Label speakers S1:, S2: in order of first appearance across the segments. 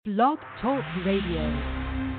S1: Blog Talk Radio.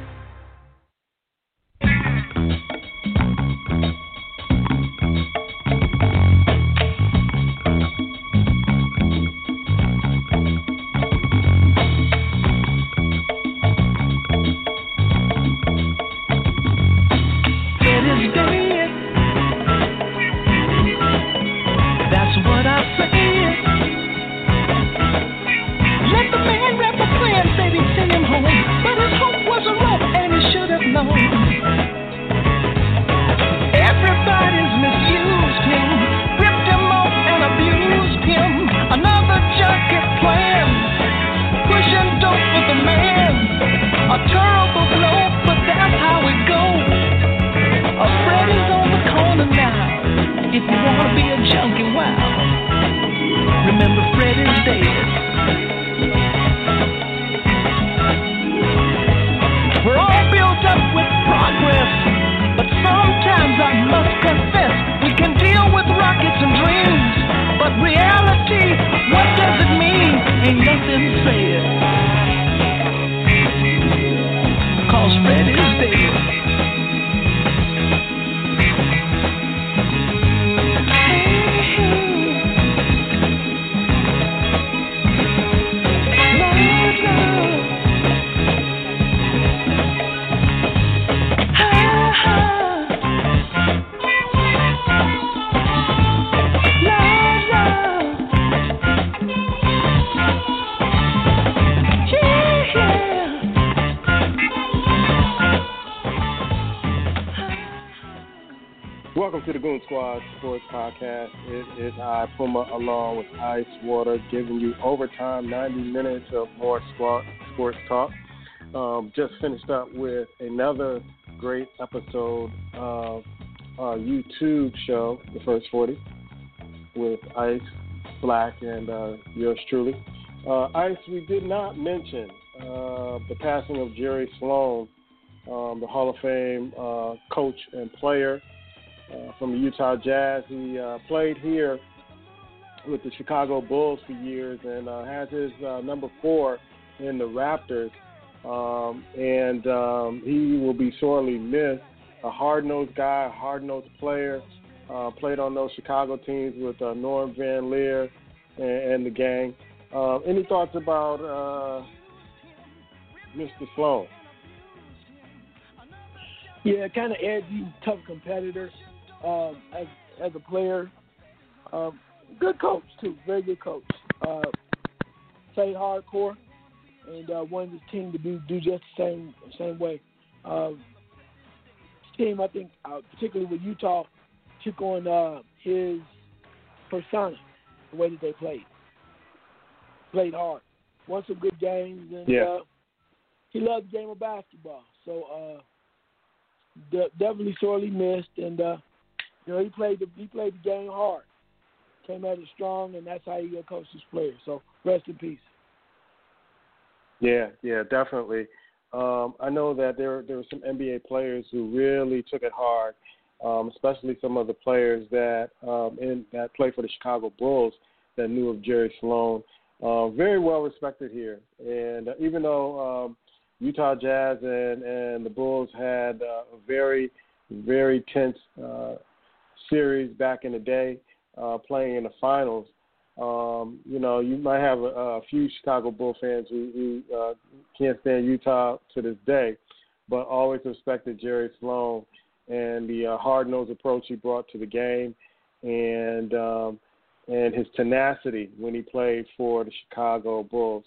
S2: Podcast. It is I, Puma, along with Ice Water, giving you overtime 90 minutes of more sports talk. Just finished up with another great episode of our YouTube show, The First 40, with Ice, Black, and yours truly. Ice, we did not mention the passing of Jerry Sloan, the Hall of Fame coach and player from the Utah Jazz. He played here with the Chicago Bulls for years and has his number 4 in the Raptors. He will be sorely missed. A hard-nosed guy, a hard-nosed player. Played on those Chicago teams with Norm Van Leer and the gang. Any thoughts about Mr. Sloan?
S3: Yeah, kind of edgy, tough competitor. As a player, good coach too, very good coach. Played hardcore and wanted his team to do just the same way. His team, I think, particularly with Utah, took on his persona, the way that they played hard, won some good games, and he loved the game of basketball. So definitely sorely missed, and he played the game hard, came at it strong, and that's how he coached his players. So rest in peace.
S2: Yeah, definitely. I know that there were some NBA players who really took it hard, especially some of the players that played for the Chicago Bulls that knew of Jerry Sloan. Very well respected here, and even though Utah Jazz and the Bulls had a very, very tense series back in the day, playing in the finals. You might have a few Chicago Bull fans who can't stand Utah to this day, but always respected Jerry Sloan and the hard-nosed approach he brought to the game, and his tenacity when he played for the Chicago Bulls.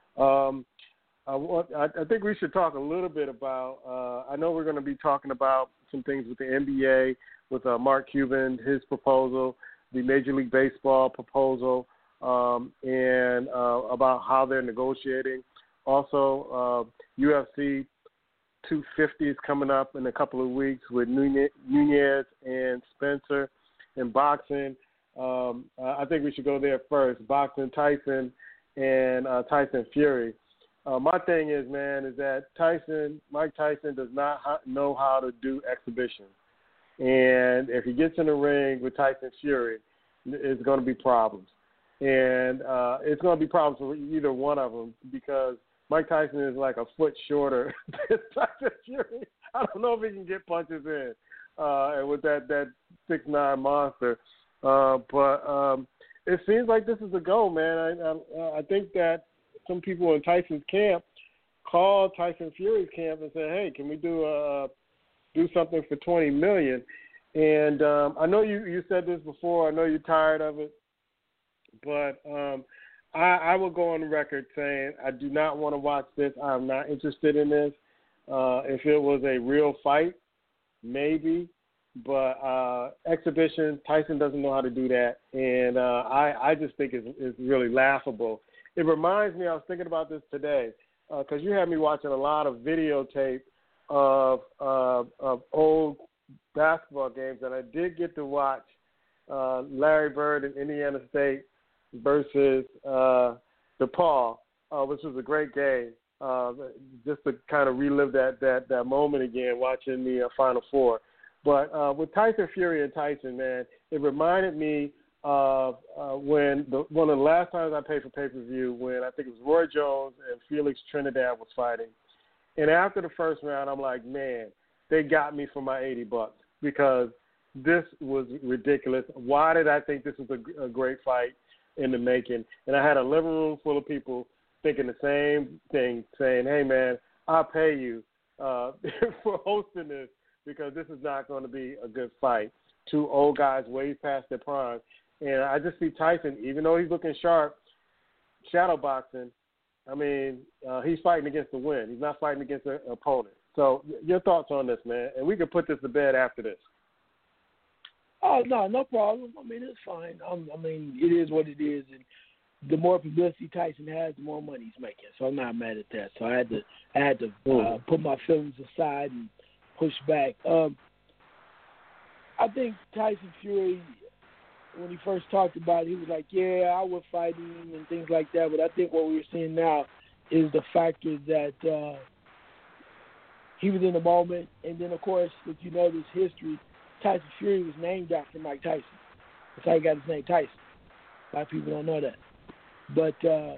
S2: I think we should talk a little bit about, I know we're going to be talking about some things with the NBA, with Mark Cuban, his proposal, the Major League Baseball proposal, and about how they're negotiating. Also, UFC 250 is coming up in a couple of weeks with Nunez and Spencer. In boxing, I think we should go there first. Boxing, Tyson and Tyson Fury. My thing is, man, is that Mike Tyson does not know how to do exhibitions. And if he gets in the ring with Tyson Fury, it's going to be problems. And it's going to be problems for either one of them because Mike Tyson is like a foot shorter than Tyson Fury. I don't know if he can get punches in, and with that 6'9" monster. But it seems like this is a go, man. I think that some people in Tyson's camp called Tyson Fury's camp and said, "Hey, can we do something for $20 million?" And I know you said this before. I know you're tired of it, but I will go on the record saying I do not want to watch this. I'm not interested in this. If it was a real fight, maybe. But exhibition, Tyson doesn't know how to do that. And I just think it's really laughable. It reminds me, I was thinking about this today, because you had me watching a lot of videotape of old basketball games, and I did get to watch Larry Bird in Indiana State versus DePaul, which was a great game. Just to kind of relive that moment again, watching the Final Four. But with Tyson Fury and Tyson, man, it reminded me of when one of the last times I paid for pay-per-view, when I think it was Roy Jones and Felix Trinidad was fighting. And after the first round, I'm like, man, they got me for my $80 because this was ridiculous. Why did I think this was a great fight in the making? And I had a living room full of people thinking the same thing, saying, hey, man, I'll pay you for hosting this because this is not going to be a good fight. Two old guys way past their prime. And I just see Tyson, even though he's looking sharp, shadow boxing, I mean, he's fighting against the win. He's not fighting against an opponent. So your thoughts on this, man? And we can put this to bed after this.
S3: Oh, no problem. I mean, it's fine. I mean, it is what it is. And the more publicity Tyson has, the more money he's making. So I'm not mad at that. So I had to put my feelings aside and push back. I think Tyson Fury, when he first talked about it, he was like, yeah, I would fight him and things like that. But I think what we're seeing now is the factor that he was in the moment. And then, of course, if you know this history, Tyson Fury was named after Mike Tyson. That's how he got his name, Tyson. A lot of people don't know that. But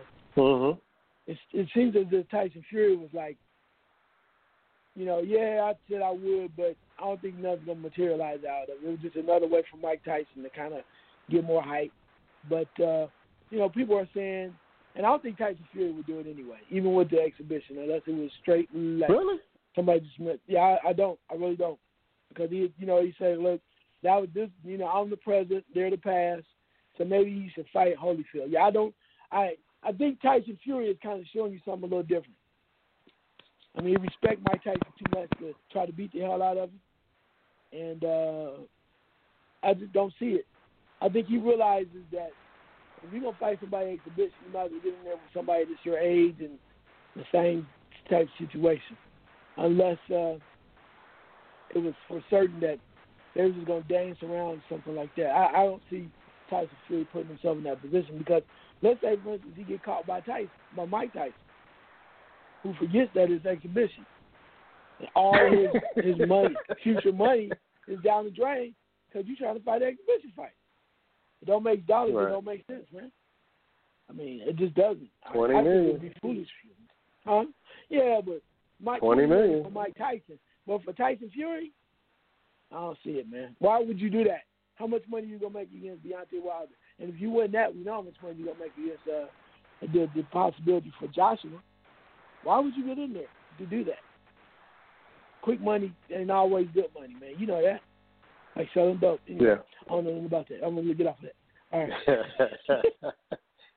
S3: it seems as if Tyson Fury was like, you know, yeah, I said I would, but I don't think nothing's going to materialize out of it. It was just another way for Mike Tyson to kind of get more hype. But, you know, people are saying, and I don't think Tyson Fury would do it anyway, even with the exhibition, unless it was straight like
S2: really?
S3: Somebody just, yeah, I don't. I really don't. Because, he said, look, that was this, I'm the president, they're the past, so maybe you should fight Holyfield. Yeah, I think Tyson Fury is kind of showing you something a little different. I mean, you respect Mike Tyson too much to try to beat the hell out of him. And I just don't see it. I think he realizes that if you're going to fight somebody in exhibition, you might as well get in there with somebody that's your age and the same type of situation. Unless it was for certain that they were just going to dance around or something like that. I don't see Tyson Fury putting himself in that position because let's say, for instance, he get caught by Mike Tyson, who forgets that it's exhibition. And all his money, future money, is down the drain because you're trying to fight an exhibition fight. It don't make dollars. Right. It don't make sense, man. I mean, it just doesn't.
S2: $20 million.
S3: I think it would be foolish. Huh? Yeah, but
S2: $20 million
S3: for Mike Tyson. But for Tyson Fury, I don't see it, man. Why would you do that? How much money you going to make against Deontay Wilder? And if you win that, we know how much money you're going to make against the possibility for Joshua. Why would you get in there to do that? Quick money ain't always good money, man. You know that. Like selling dope. Anyway, yeah. I don't know anything about that. I'm going to get off of that. All right.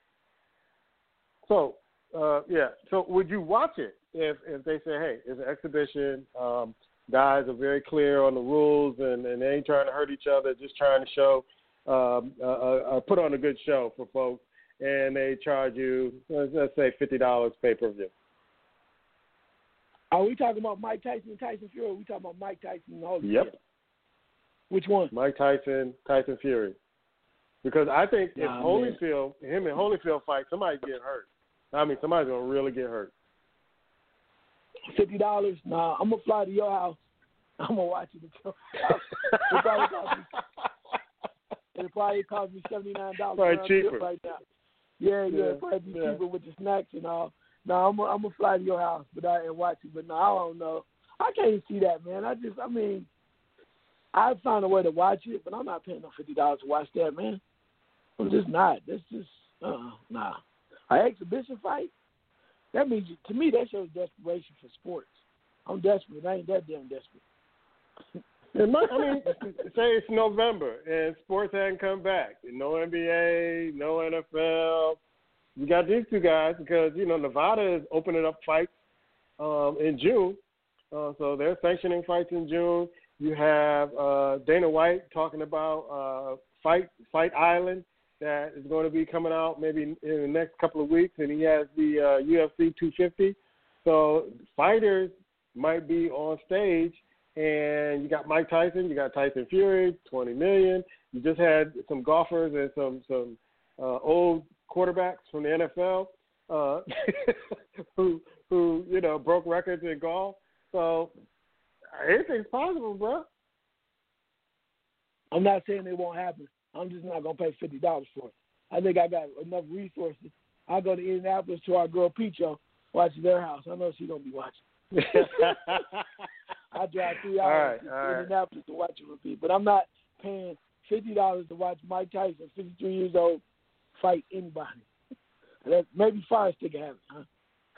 S2: So would you watch it if they say, hey, it's an exhibition, guys are very clear on the rules and they ain't trying to hurt each other, just trying to show, put on a good show for folks, and they charge you, let's say, $50 pay-per-view?
S3: Are we talking about Mike Tyson and Tyson Fury, or are we talking about Mike Tyson and Holyfield?
S2: Yep.
S3: Which one?
S2: Mike Tyson, Tyson Fury. Because I think if him and Holyfield fight, somebody get hurt. I mean, somebody's going to really get hurt.
S3: $50? Nah, I'm going to fly to your house. I'm going to watch it at your house. It'll probably cost me $79
S2: right, cheaper.
S3: right now. Yeah, it'll probably be cheaper with the snacks and all. No, I'm gonna fly to your house, and watch it. But no, I don't know. I can't see that, man. I found a way to watch it, but I'm not paying no $50 to watch that, man. I'm just not. That's just nah. An exhibition fight? That means, to me, that shows desperation for sports. I'm desperate. I ain't that damn desperate.
S2: Say it's November and sports hadn't come back. No NBA, no NFL. You got these two guys because, Nevada is opening up fights in June. So they're sanctioning fights in June. You have Dana White talking about Fight Island that is going to be coming out maybe in the next couple of weeks, and he has the UFC 250. So fighters might be on stage, and you got Mike Tyson, you got Tyson Fury, $20 million. You just had some golfers and some old quarterbacks from the NFL who broke records in golf. So anything's possible, bro.
S3: I'm not saying it won't happen. I'm just not going to pay $50 for it. I think I got enough resources. I'll go to Indianapolis to our girl Picho, watch their house. I know she's going to be watching. I drive 3 hours to Indianapolis to watch it repeat. But I'm not paying $50 to watch Mike Tyson, 53 years old, fight anybody. Maybe Fire Stick have it, huh?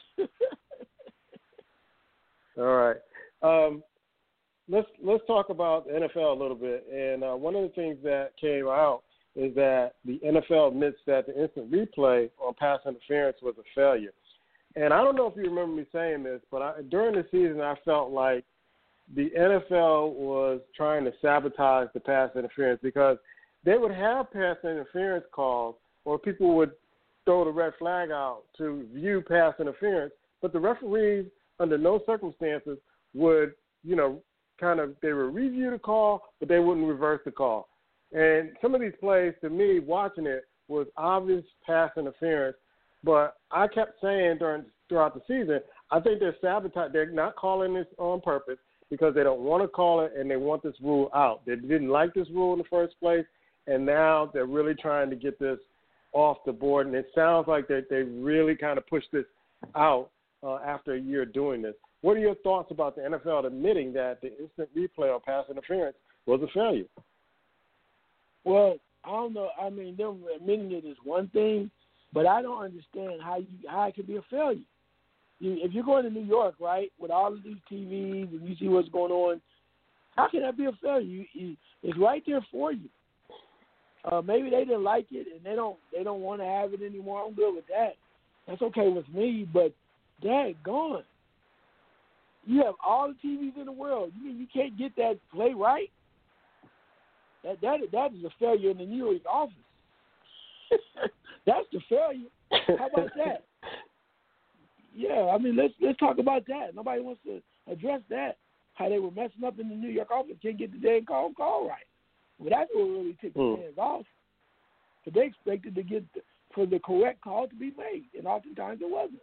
S2: All right. Let's talk about the NFL a little bit. And one of the things that came out is that the NFL admits that the instant replay on pass interference was a failure. And I don't know if you remember me saying this, but during the season I felt like the NFL was trying to sabotage the pass interference because they would have pass interference calls or people would throw the red flag out to view pass interference, but the referees under no circumstances would, they would review the call, but they wouldn't reverse the call. And some of these plays, to me, watching it, was obvious pass interference. But I kept saying throughout the season, I think they're sabotaging. They're not calling this on purpose because they don't want to call it and they want this rule out. They didn't like this rule in the first place, and now they're really trying to get this off the board. And it sounds like they really kind of pushed this out after a year doing this. What are your thoughts about the NFL admitting that the instant replay on pass interference was a failure?
S3: Well, I don't know. I mean, them admitting it is one thing, but I don't understand how it could be a failure. If you're going to New York, right, with all of these TVs and you see what's going on, how can that be a failure? It's right there for you. Maybe they didn't like it and they don't want to have it anymore. I'm good with that. That's okay with me, but daggone. You have all the TVs in the world. You mean you can't get that play right? That is a failure in the New York office. That's the failure. How about that? Yeah, I mean, let's talk about that. Nobody wants to address that. How they were messing up in the New York office, can't get the damn call right. Well, that's what really ticked the fans off. But they expected to get for the correct call to be made, and oftentimes it wasn't.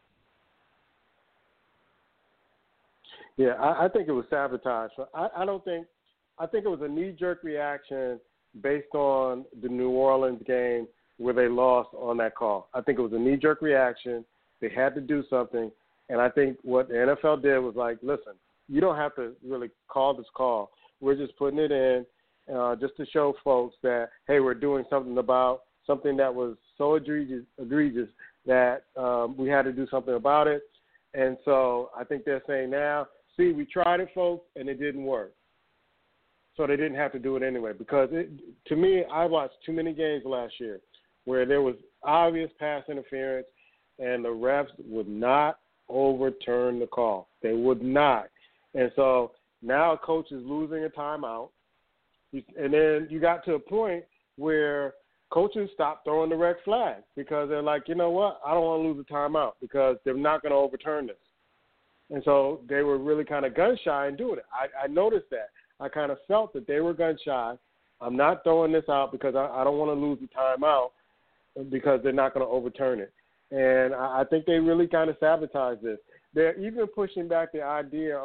S2: Yeah, I think it was sabotage. I think it was a knee-jerk reaction based on the New Orleans game where they lost on that call. I think it was a knee-jerk reaction. They had to do something. And I think what the NFL did was like, listen, you don't have to really call this call. We're just putting it in just to show folks that, hey, we're doing something about something that was so egregious that we had to do something about it. And so I think they're saying now, see, we tried it, folks, and it didn't work. So they didn't have to do it anyway. Because, to me, I watched too many games last year where there was obvious pass interference and the refs would not overturn the call. They would not. And so now a coach is losing a timeout. And then you got to a point where coaches stopped throwing the red flag because they're like, you know what, I don't want to lose a timeout because they're not going to overturn this. And so they were really kind of gun-shy in doing it. I noticed that. I kind of felt that they were gun-shy. I'm not throwing this out because I don't want to lose the timeout because they're not going to overturn it. And I think they really kind of sabotaged this. They're even pushing back the idea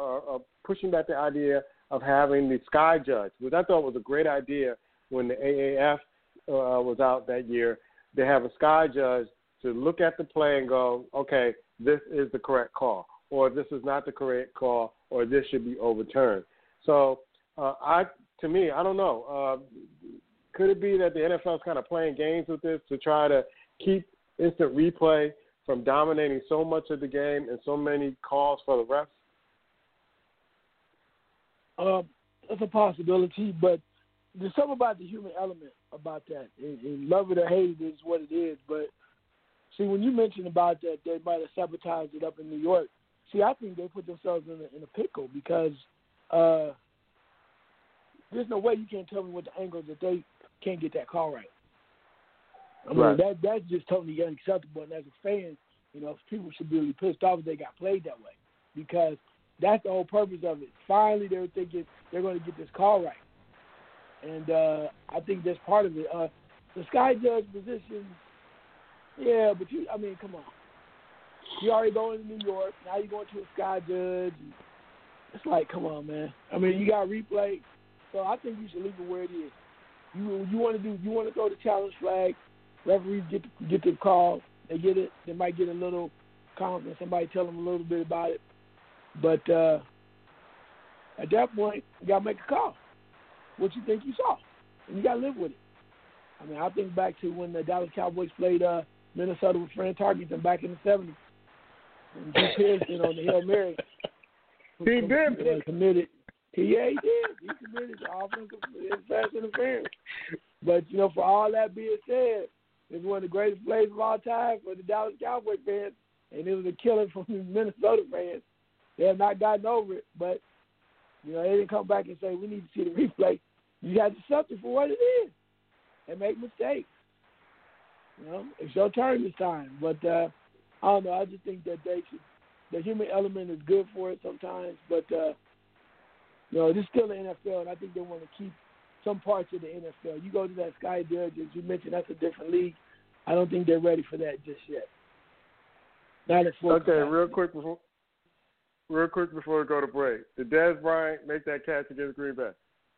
S2: of having the sky judge, which I thought was a great idea when the AAF was out that year. They have a sky judge to look at the play and go, okay, this is the correct call, or this is not the correct call, or this should be overturned. So I don't know. Could it be that the NFL is kind of playing games with this to try to keep instant replay from dominating so much of the game and so many calls for the refs?
S3: That's a possibility, but there's something about the human element about that. And love it or hate it is what it is. But, see, when you mentioned about that, they might have sabotaged it up in New York. See, I think they put themselves in a pickle because there's no way you can't tell me what the angle that they can't get that call right. I mean, that's just totally unacceptable. And as a fan, people should be really pissed off if they got played that way because that's the whole purpose of it. Finally, they were thinking they're going to get this call right. And I think that's part of it. The sky judge position, yeah, but come on. You already going to New York. Now you're going to a sky judge. It's like, come on, man. I mean, you got replay. So I think you should leave it where it is. You want to throw the challenge flag. Referees get the call. They get it. They might get a little comment. Somebody tell them a little bit about it. But at that point, you got to make a call. What you think you saw. And you got to live with it. I mean, I think back to when the Dallas Cowboys played Minnesota with Fran Tarkenton back in the 70s. And Drew Pearson on the Hail Mary. Committed. He did. He committed the offensive pass interference. But, for all that being said, it's one of the greatest plays of all time for the Dallas Cowboys fans, and it was a killing from the Minnesota fans. They have not gotten over it, but, they didn't come back and say, we need to see the replay. You got to accept it for what it is and make mistakes. It's your turn this time. But, I don't know. I just think that the human element is good for it sometimes, but, it's still the NFL, and I think they want to keep some parts of the NFL. You go to that Sky Judge, as you mentioned, that's a different league. I don't think they're ready for that just yet.
S2: Okay, real quick before we go to break. Did Dez Bryant make that catch against Green Bay?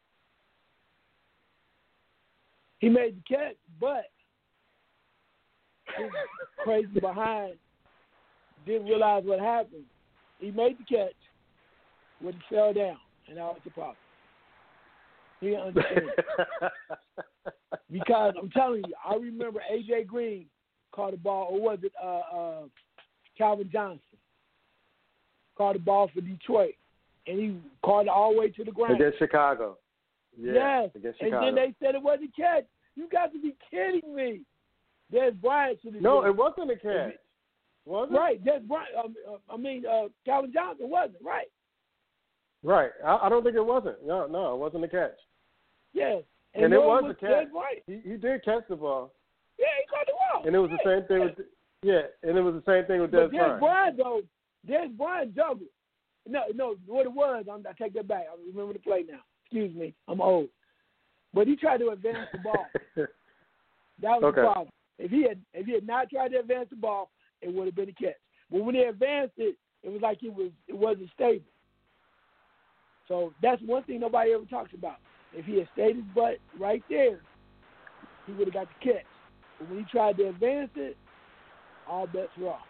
S3: He made the catch, but his crazy behind didn't realize what happened. He made the catch when he fell down, and that was the problem. He didn't understand. Because I'm telling you, I remember A.J. Green caught the ball, or was it Calvin Johnson? Caught the ball for Detroit, and he caught it all the way to the ground.
S2: Against Chicago.
S3: Yes.
S2: Against Chicago.
S3: And then they said it wasn't a catch. You got to be kidding me. Dez Bryant should have
S2: No, it wasn't a catch. Was it?
S3: Right. Dez Bryant, Calvin Johnson wasn't, right?
S2: Right. I don't think it wasn't. No, it wasn't a catch.
S3: Yes.
S2: And it was a catch.
S3: He
S2: did catch the ball.
S3: Yeah, he caught the ball.
S2: And it was the same thing with Dez Bryant.
S3: Dez Bryant juggled. No, what it was, I take that back. I remember the play now. Excuse me, I'm old. But he tried to advance the ball. That was the problem. If he had not tried to advance the ball, it would have been a catch. But when he advanced it, it was like it wasn't stable. So that's one thing nobody ever talks about. If he had stayed his butt right there, he would have got the catch. But when he tried to advance it, all bets were off.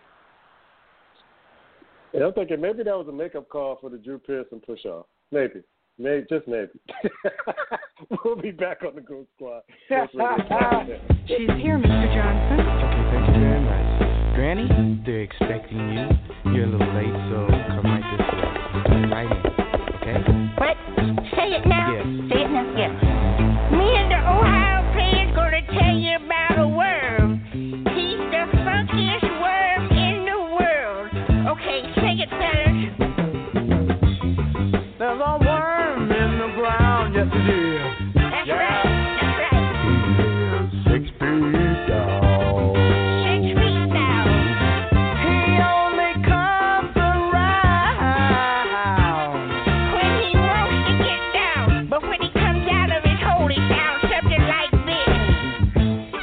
S2: Yeah, I'm thinking maybe that was a makeup call for the Drew Pearson push-off. Maybe. Just maybe. We'll be back on the Goat Squad.
S1: She's here, Mr. Johnson.
S4: Okay, thank you very much. Granny, they're expecting you. You're a little late, so come right this way. Right in, okay?
S5: What? Say it now.
S4: Yes.
S5: Say it now. Yes. Me and the Ohio player's gonna tell you about a worm. He's the funkiest worm in the world. Okay, sing it, fellas.
S4: There's a worm in the ground, yes it is.
S5: That's right. That's right.
S4: He is 6 feet tall.
S5: 6 feet now.
S4: He only comes around
S5: When he wants to get down, but when he comes out of his hole, he sounds something like this.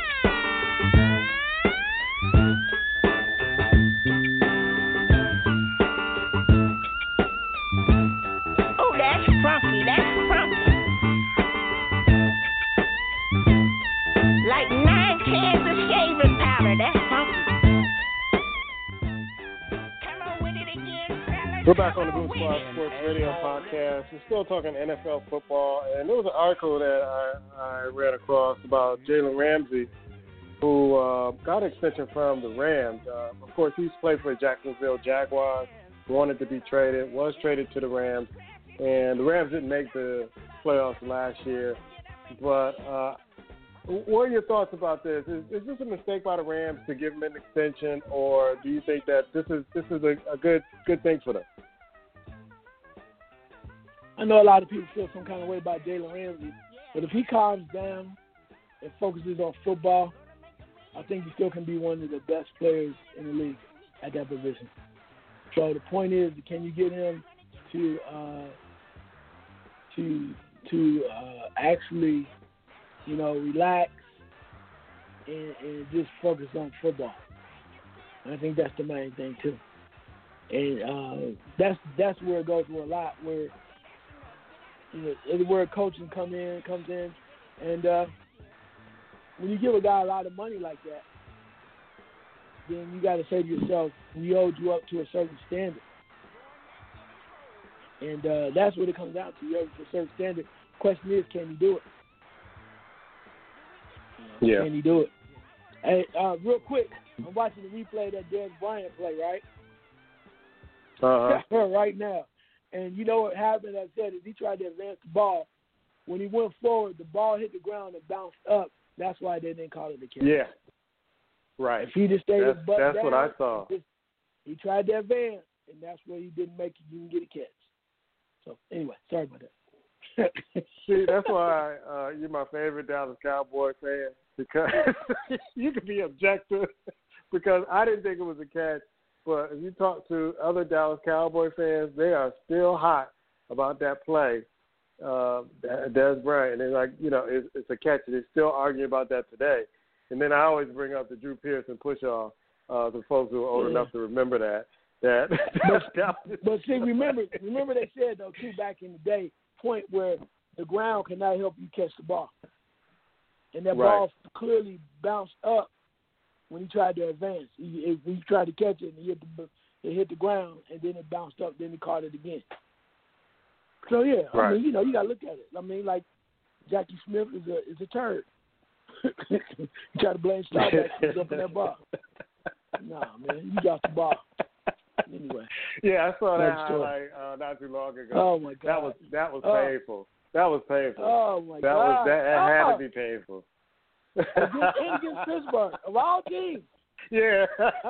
S2: We're back on the Blue Squad Sports Radio podcast. We're still talking NFL football, and there was an article that I ran across about Jalen Ramsey, who got an extension from the Rams. Of course, he's played for the Jacksonville Jaguars, wanted to be traded, was traded to the Rams, and the Rams didn't make the playoffs last year. But what are your thoughts about this? Is this a mistake by the Rams to give him an extension, or do you think that this is a good thing for them?
S3: I know a lot of people feel some kind of way about Jalen Ramsey, but if he calms down and focuses on football, I think he still can be one of the best players in the league at that position. So the point is, can you get him to actually, relax and just focus on football? And I think that's the main thing too. And that's where it goes with a lot, where where coaching comes in, and when you give a guy a lot of money like that, then you got to say to yourself, we owed you up to a certain standard. And that's what it comes down to. You owed to a certain standard. The question is, can you do it?
S2: Yeah.
S3: Can you do it? Hey, real quick, I'm watching the replay of that Dez Bryant play, right? Right now. And you know what happened, I said, is he tried to advance the ball. When he went forward, the ball hit the ground and bounced up. That's why they didn't call it a catch.
S2: Yeah. Right.
S3: If he just stayed his butt
S2: that's
S3: down,
S2: what I saw.
S3: He tried to advance, and that's where he didn't get a catch. So, anyway, sorry about that.
S2: See, that's why you're my favorite Dallas Cowboy fan, because you can be objective, because I didn't think it was a catch. But if you talk to other Dallas Cowboy fans, they are still hot about that play, Dez Bryant. And they're like, it's a catch. They're still arguing about that today. And then I always bring up the Drew Pearson push-off to folks who are old enough to remember that.
S3: But see, remember they said, though, too, back in the day, point where the ground cannot help you catch the ball. And that ball clearly bounced up when he tried to advance. He tried to catch it, and it hit the ground, and then it bounced up, then he caught it again. So, yeah, I mean, you got to look at it. I mean, like, Jackie Smith is a turd. You try to blame Staubach for jumping that ball. Nah, man, you got the ball. Anyway.
S2: Yeah, I saw that highlight not too long ago.
S3: Oh, my God.
S2: That was painful. That was painful.
S3: Oh, my God.
S2: That had to be painful.
S3: Against Pittsburgh, of all teams.
S2: Yeah.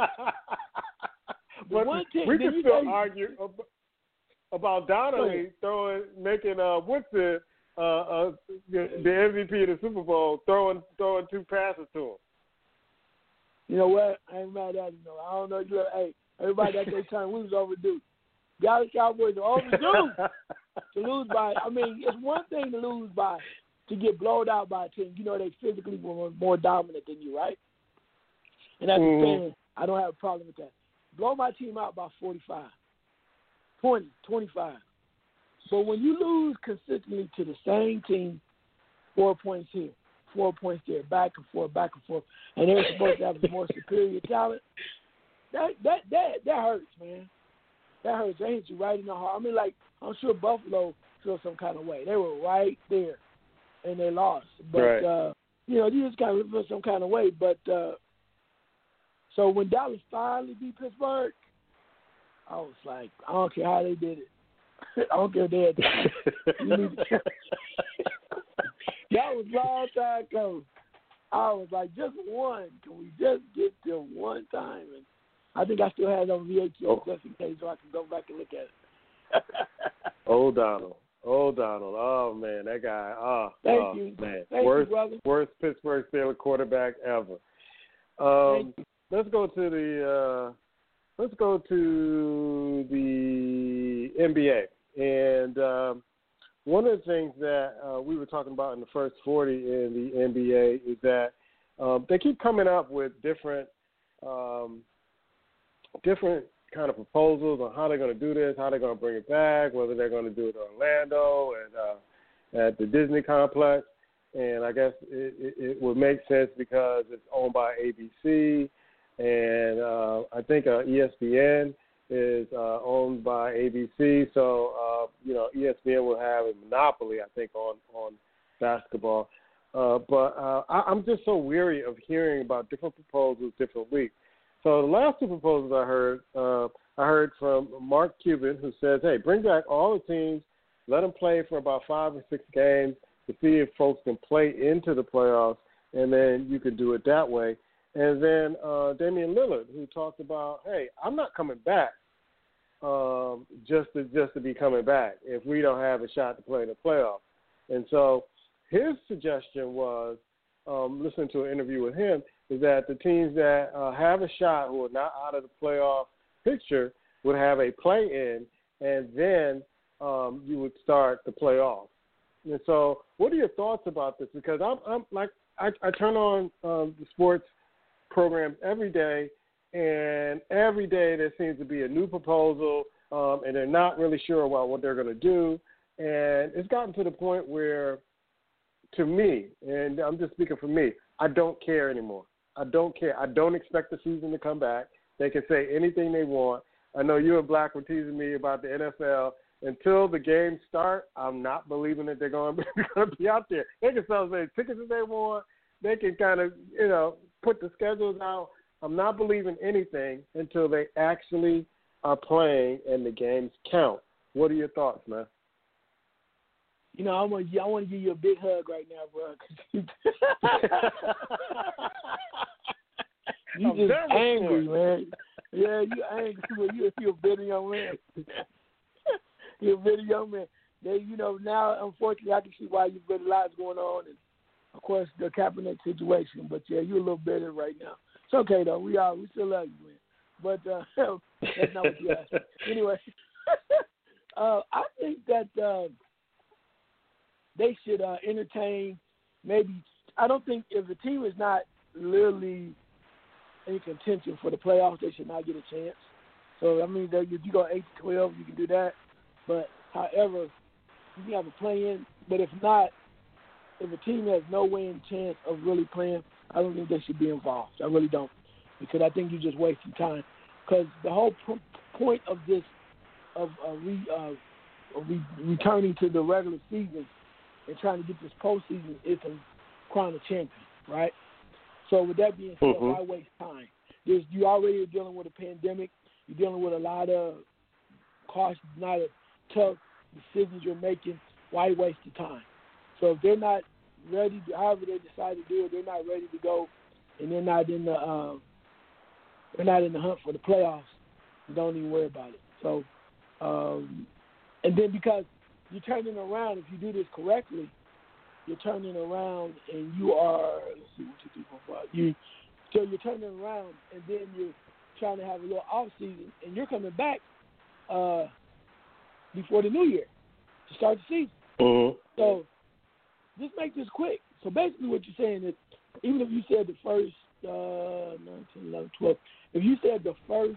S2: But we can still argue about Donnelly making Woodson the MVP of the Super Bowl, throwing two passes to him.
S3: You know what? I ain't mad at him, though. I don't know. Hey, everybody got their turn. We was overdue. Dallas Cowboys are overdue to lose by. I mean, it's one thing to lose by, to get blown out by a team. They physically were more dominant than you, right? And as a fan, I don't have a problem with that. Blow my team out by 45, 20, 25. But when you lose consistently to the same team, 4 points here, 4 points there, back and forth, and they're supposed to have a more superior talent, that hurts, man. That hurts. That hits you right in the heart. I mean, like, I'm sure Buffalo feels some kind of way. They were right there, and they lost. But, you just kind of feel some kind of way. But so when Dallas finally beat Pittsburgh, I was like, I don't care how they did it. I don't care if they had that. That was a long time ago. I was like, just one. Can we just get to one time? And I think I still have it on VHS just in case, so I can go back and look at it.
S2: Old Donald. Oh, man, that guy.
S3: Thank you.
S2: Man.
S3: Thank you, brother.
S2: Worst Pittsburgh Steelers quarterback ever. Let's go to the NBA. And one of the things that we were talking about in the first 40 in the NBA is that they keep coming up with different kind of proposals on how they're going to do this, how they're going to bring it back, whether they're going to do it in Orlando and at the Disney complex. And I guess it would make sense because it's owned by ABC and I think ESPN is owned by ABC, so ESPN will have a monopoly, I think, on basketball. But I'm just so weary of hearing about different proposals different weeks. So the last two proposals I heard from Mark Cuban, who says, hey, bring back all the teams, let them play for about 5 or 6 games to see if folks can play into the playoffs, and then you can do it that way. And then Damian Lillard, who talked about, hey, I'm not coming back just to be coming back if we don't have a shot to play in the playoffs. And so his suggestion was, listening to an interview with him, is that the teams that have a shot who are not out of the playoff picture would have a play-in, and then you would start the playoffs. And so what are your thoughts about this? Because I'm like, I turn on the sports programs every day, and every day there seems to be a new proposal, and they're not really sure about what they're going to do. And it's gotten to the point where, to me, and I'm just speaking for me, I don't care anymore. I don't care. I don't expect the season to come back. They can say anything they want. I know you and Black were teasing me about the NFL. Until the games start, I'm not believing that they're going to be out there. They can sell as many tickets as they want. They can kind of, put the schedules out. I'm not believing anything until they actually are playing and the games count. What are your thoughts, man?
S3: I want to give you a big hug right now, bro. You just angry, man. Yeah, you angry, but you're a bitter young man. You're a bitter young man. Now, unfortunately, I can see why you've got a lot going on, and of course the Kaepernick situation. But yeah, you're a little bitter right now. It's okay though. We still love you, man. But that's not what you asked. Anyway, I think that they should entertain. Maybe I don't think if the team is not literally in contention for the playoffs, they should not get a chance. So I mean, if you go 8-12, you can do that. But however, you can have a play-in. But if not, if a team has no way in chance of really playing, I don't think they should be involved. I really don't, because I think you're just wasting time. Because the whole point of this, of returning to the regular season and trying to get this postseason is to crown a champion, right? So with that being said, why waste time? You already are dealing with a pandemic. You're dealing with a lot of caution, not a tough decisions you're making. Why waste the time? So if they're not ready, however they decide to do it, they're not ready to go, and they're not in the hunt for the playoffs, don't even worry about it. So, and then because you're turning around, if you do this correctly, you're turning around and you are, let's see what you do for you. So you're turning around and then you're trying to have a little off season, and you're coming back before the new year to start the season.
S2: Mm-hmm.
S3: So just make this quick. So basically what you're saying is, even if you said the first 9, 10, 11, 12, if you said the first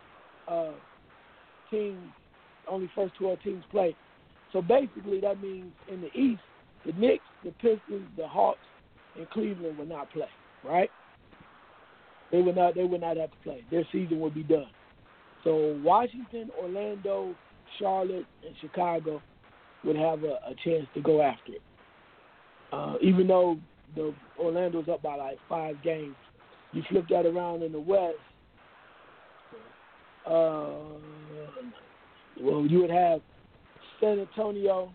S3: team, only first 12 teams play, so basically that means in the East, the Knicks, the Pistons, the Hawks, and Cleveland will not play, right? They would not have to play. Their season would be done. So Washington, Orlando, Charlotte, and Chicago would have a chance to go after it. Even though the Orlando's up by like 5 games, you flip that around in the West. Well, you would have San Antonio.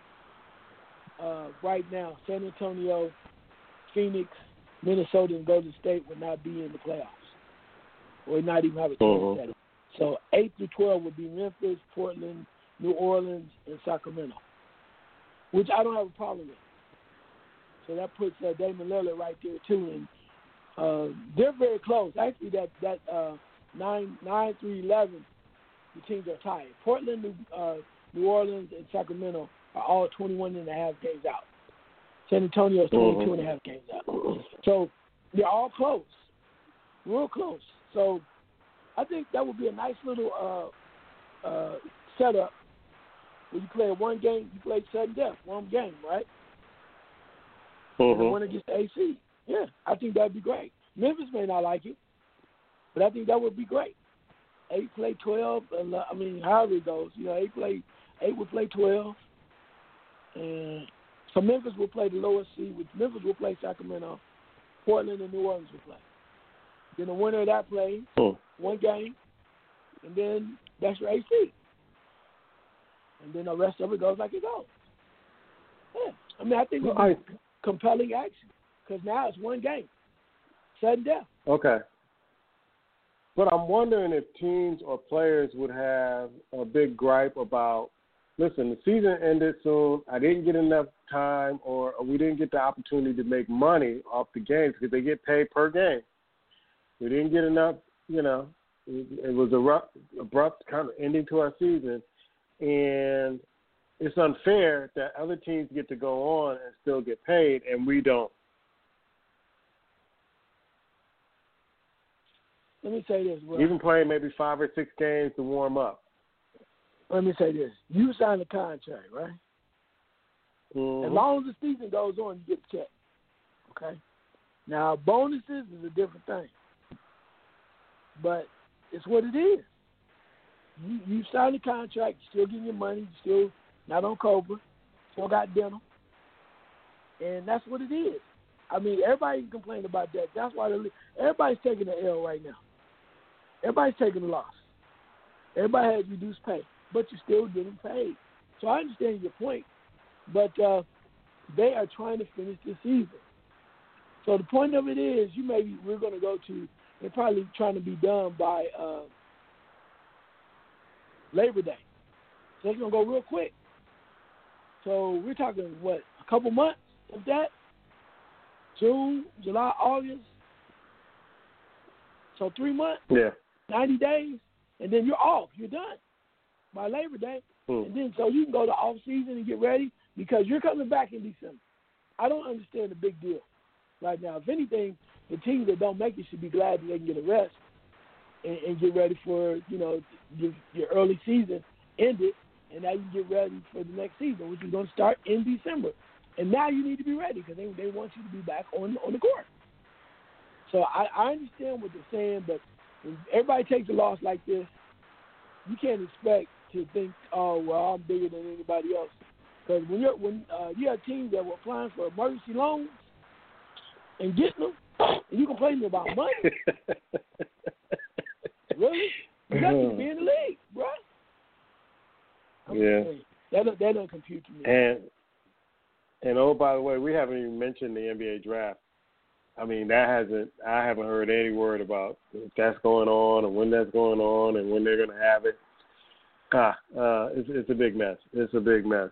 S3: Right now, San Antonio, Phoenix, Minnesota, and Golden State would not be in the playoffs, or not even have a chance at it. So 8-12 would be Memphis, Portland, New Orleans, and Sacramento, which I don't have a problem with. So that puts Damian Lillard right there too, and they're very close. Actually, that 9-11, the teams are tied. Portland, New Orleans, and Sacramento are all 21.5 games out. San Antonio is 22.5 games out. So they're all close, real close. So I think that would be a nice little setup where you play one game, you play sudden death, one game, right? And the winner gets the AC. Yeah, I think that would be great. Memphis may not like it, but I think that would be great. 8 play 12. I mean, however it goes. 8 will play 12. And so Memphis will play the lowest seed. Memphis will play Sacramento. Portland and New Orleans will play. Then the winner of that plays one game, and then that's your AC. And then the rest of it goes like it goes. Yeah. I mean, I think it's compelling action because now it's one game. Sudden death.
S2: Okay. But I'm wondering if teams or players would have a big gripe about, listen, the season ended soon. I didn't get enough time or we didn't get the opportunity to make money off the games because they get paid per game. We didn't get enough, it was abrupt kind of ending to our season. And it's unfair that other teams get to go on and still get paid and we don't.
S3: Let me say this. Bro.
S2: Even playing maybe 5 or 6 games to warm up.
S3: Let me say this. You signed a contract, right?
S2: Mm-hmm.
S3: As long as the season goes on, you get a check. Okay? Now, bonuses is a different thing. But it's what it is. You signed a contract, you're still getting your money, you're still not on COBRA, still got dental. And that's what it is. I mean, everybody can complain about that. That's why everybody's taking the L right now. Everybody's taking the loss. Everybody has reduced pay, but you're still getting paid. So I understand your point, but they are trying to finish the season. So the point of it is, we're going to go to, they're probably trying to be done by Labor Day. So it's going to go real quick. So we're talking, a couple months of that? June, July, August. So 3 months, 90 days, and then you're off. You're done by Labor Day. And then so you can go to off season and get ready because you're coming back in December. I don't understand the big deal right now. If anything, the teams that don't make it should be glad that they can get a rest and get ready for, your early season ended, and now you can get ready for the next season, which is going to start in December. And now you need to be ready because they want you to be back on the court. So I understand what they're saying, but when everybody takes a loss like this, you can't expect to think, oh, well, I'm bigger than anybody else. Because when you have teams that were applying for emergency loans and getting them, and you complain about money, really? You got to be in the league, bro. That don't compute to me.
S2: And oh, by the way, we haven't even mentioned the NBA draft. I mean, I haven't heard any word about if that's going on or when that's going on and when they're going to have it. It's a big mess. It's a big mess.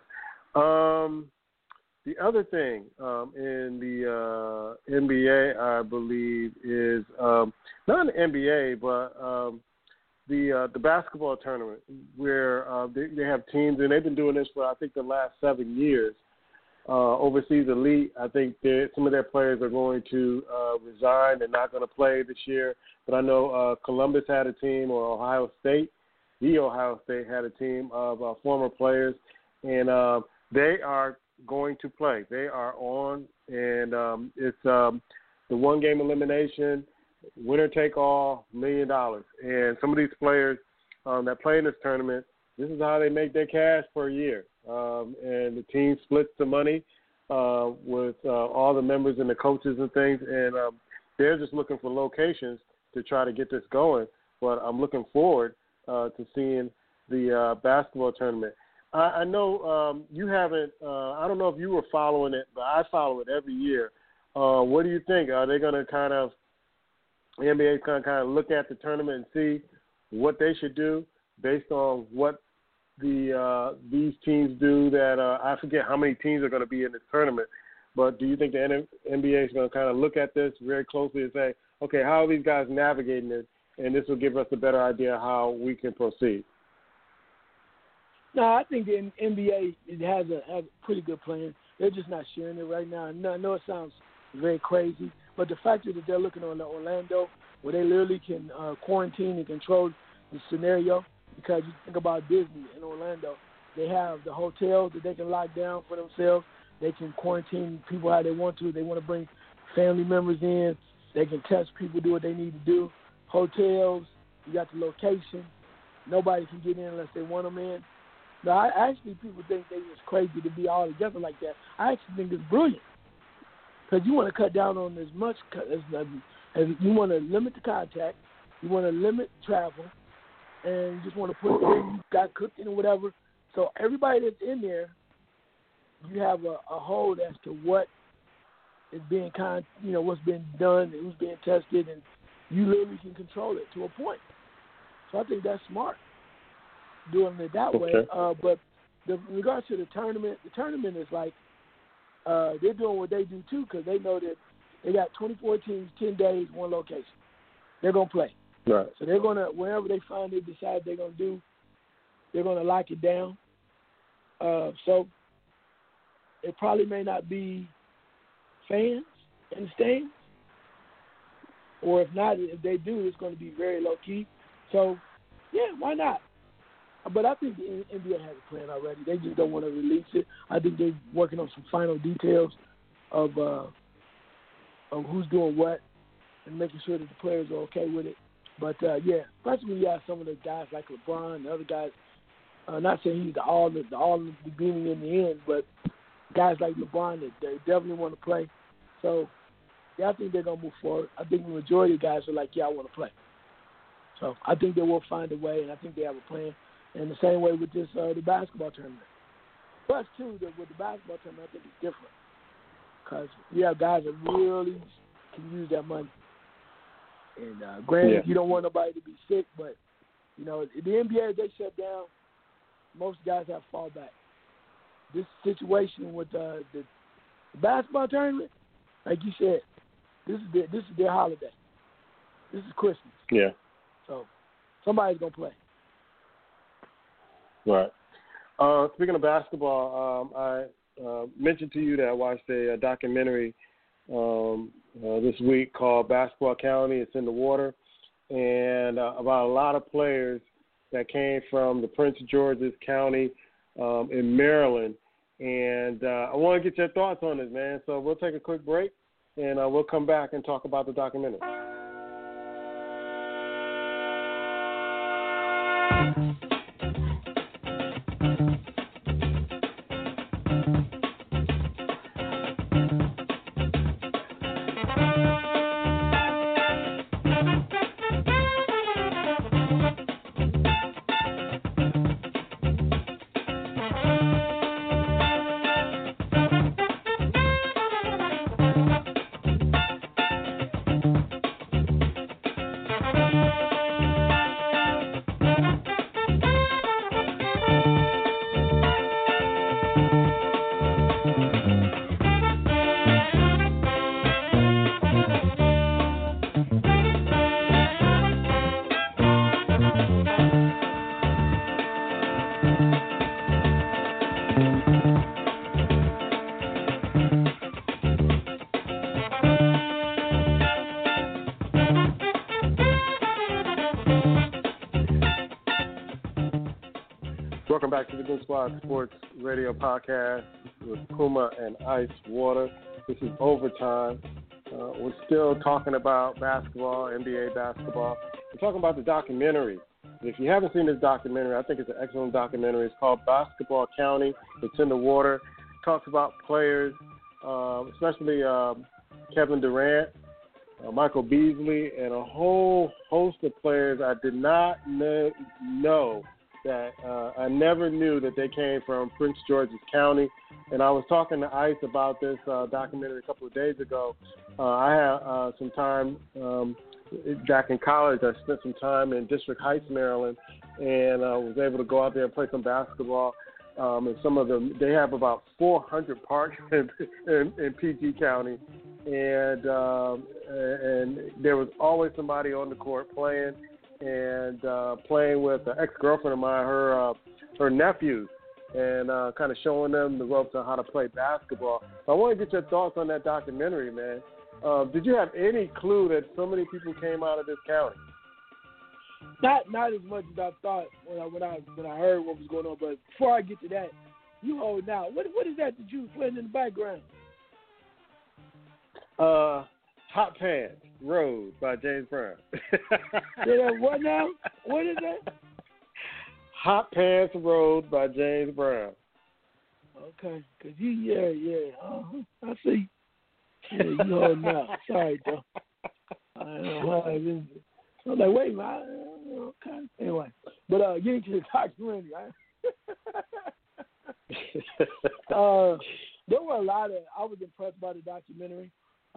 S2: The other thing in the NBA, I believe, is not an NBA, but the basketball tournament where they have teams, and they've been doing this for, I think, the last 7 years. Overseas Elite, I think some of their players are going to resign. They're not going to play this year. But I know Columbus had a team, or Ohio State had a team of former players, and they are going to play. They are on, and it's the one-game elimination, winner take all, $1 million. And some of these players that play in this tournament, this is how they make their cash per year. And the team splits the money with all the members and the coaches and things, and they're just looking for locations to try to get this going. But I'm looking forward to seeing the basketball tournament. I know you haven't. I don't know if you were following it, but I follow it every year. What do you think? Are they going to the NBA is going to kind of look at the tournament and see what they should do based on what these teams do? That I forget how many teams are going to be in this tournament, but do you think the NBA is going to kind of look at this very closely and say, okay, how are these guys navigating this, and this will give us a better idea how we can proceed?
S3: No, I think the NBA has a pretty good plan. They're just not sharing it right now. I know it sounds very crazy, but the fact is that they're looking on Orlando, where they literally can quarantine and control the scenario. Because you think about Disney in Orlando, they have the hotels that they can lock down for themselves. They can quarantine people how they want to. They want to bring family members in. They can test people, do what they need to do. Hotels, You got the location. Nobody can get in unless they want them in. No, people think they it's crazy to be all together like that. I actually think it's brilliant because you want to cut down on as much as you want to limit the contact, you want to limit travel, and you just want to put in you got cooked in or whatever. So everybody that's in there, you have a hold as to what is being what's being done, who's being tested, and you literally can control it to a point. So I think that's smart, doing it that way. But in regards to the tournament is like they're doing what they do too because they know that they got 24 teams, 10 days, one location. They're going to play.
S2: Right.
S3: So they're going to, whenever they decide they're going to do, they're going to lock it down. So it probably may not be fans in the stands. Or if not, if they do, it's going to be very low-key. So, yeah, why not? But I think the NBA has a plan already. They just don't want to release it. I think they're working on some final details of who's doing what and making sure that the players are okay with it. But, yeah, especially when you have some of the guys like LeBron and other guys, not saying he's the all the beginning in the end, but guys like LeBron, they definitely want to play. So, yeah, I think they're going to move forward. I think the majority of guys are like, yeah, I want to play. So I think they will find a way, and I think they have a plan. And the same way with this the basketball tournament. Plus, too, with the basketball tournament, I think it's different. Because you have guys that really can use that money. And granted, you don't want nobody to be sick, but, the NBA, they shut down. Most guys have to fall back. This situation with the basketball tournament, like you said, this is their holiday. This is Christmas.
S2: Yeah.
S3: So somebody's going to play.
S2: Right. Speaking of basketball, I mentioned to you that I watched a documentary this week called Basketball County. It's in the water, and about a lot of players that came from the Prince George's County in Maryland. And I want to get your thoughts on it, man. So we'll take a quick break, and we'll come back and talk about the documentary. Welcome back to the Goon Squad Sports Radio Podcast with Puma and Ice Water. This is Overtime. We're still talking about basketball, NBA basketball. We're talking about the documentary. If you haven't seen this documentary, I think it's an excellent documentary. It's called Basketball County. It's in the water. It talks about players, especially Kevin Durant, Michael Beasley, and a whole host of players I did not know that I never knew that they came from Prince George's County. And I was talking to Ice about this documentary a couple of days ago. I had some time back in college. I spent some time in District Heights, Maryland, and I was able to go out there and play some basketball. And some of them, they have about 400 parks in PG County. And there was always somebody on the court playing. And playing with an ex-girlfriend of mine, her nephews, and kind of showing them the ropes on how to play basketball. So I want to get your thoughts on that documentary, man. Did you have any clue that so many people came out of this county?
S3: Not as much as I thought when I heard what was going on. But before I get to that, you hold out. What is that you were playing in the background?
S2: Hot Pants Road by James Brown.
S3: Yeah, what now? What is that?
S2: Hot Pants Road by James Brown.
S3: Okay, because I see. Yeah, you holding out. Sorry, though. I'm like, wait a minute. Okay. Anyway, but getting to the documentary, there were a lot of. I was impressed by the documentary.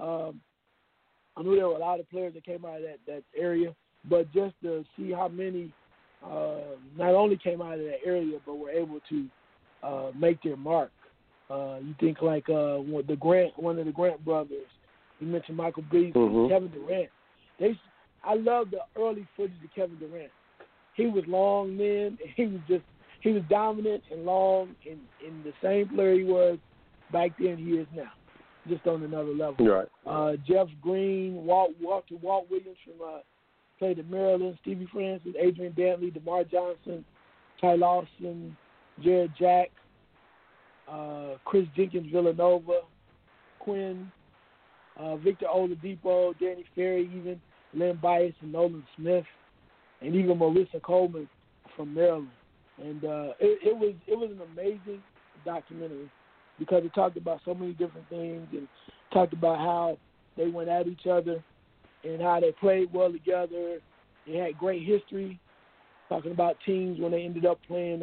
S3: I knew there were a lot of players that came out of that area, but just to see how many not only came out of that area, but were able to make their mark. You think like one of the Grant brothers. You mentioned Michael Beasley, Kevin Durant. I love the early footage of Kevin Durant. He was long then. He was dominant and long, and the same player he was back then he is now, just on another level.
S2: Right.
S3: Jeff Green, Walt Williams from played at Maryland, Stevie Francis, Adrian Dantley, DeMar Johnson, Ty Lawson, Jared Jack, Chris Jenkins Villanova, Quinn, Victor Oladipo, Danny Ferry, even Len Bias and Nolan Smith, and even Marissa Coleman from Maryland. And it was an amazing documentary because it talked about so many different things and talked about how they went at each other and how they played well together. They had great history, talking about teams when they ended up playing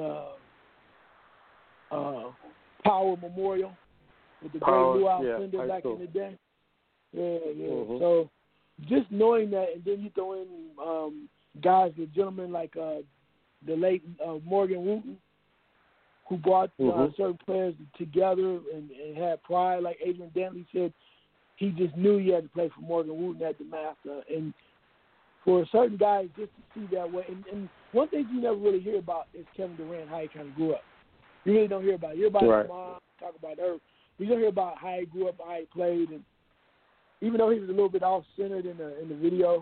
S3: Power Memorial with the great Lou Alcindor back in the day. Yeah. So just knowing that, and then you throw in guys, the gentlemen like the late Morgan Wooten, who brought certain players together and had pride. Like Adrian Dantley said, he just knew he had to play for Morgan Wooten at the Master. And for certain guys, just to see that way. And one thing you never really hear about is Kevin Durant, how he kind of grew up. You really don't hear about it. You hear about his mom, talk about her. You don't hear about how he grew up, how he played. And even though he was a little bit off-centered in the video,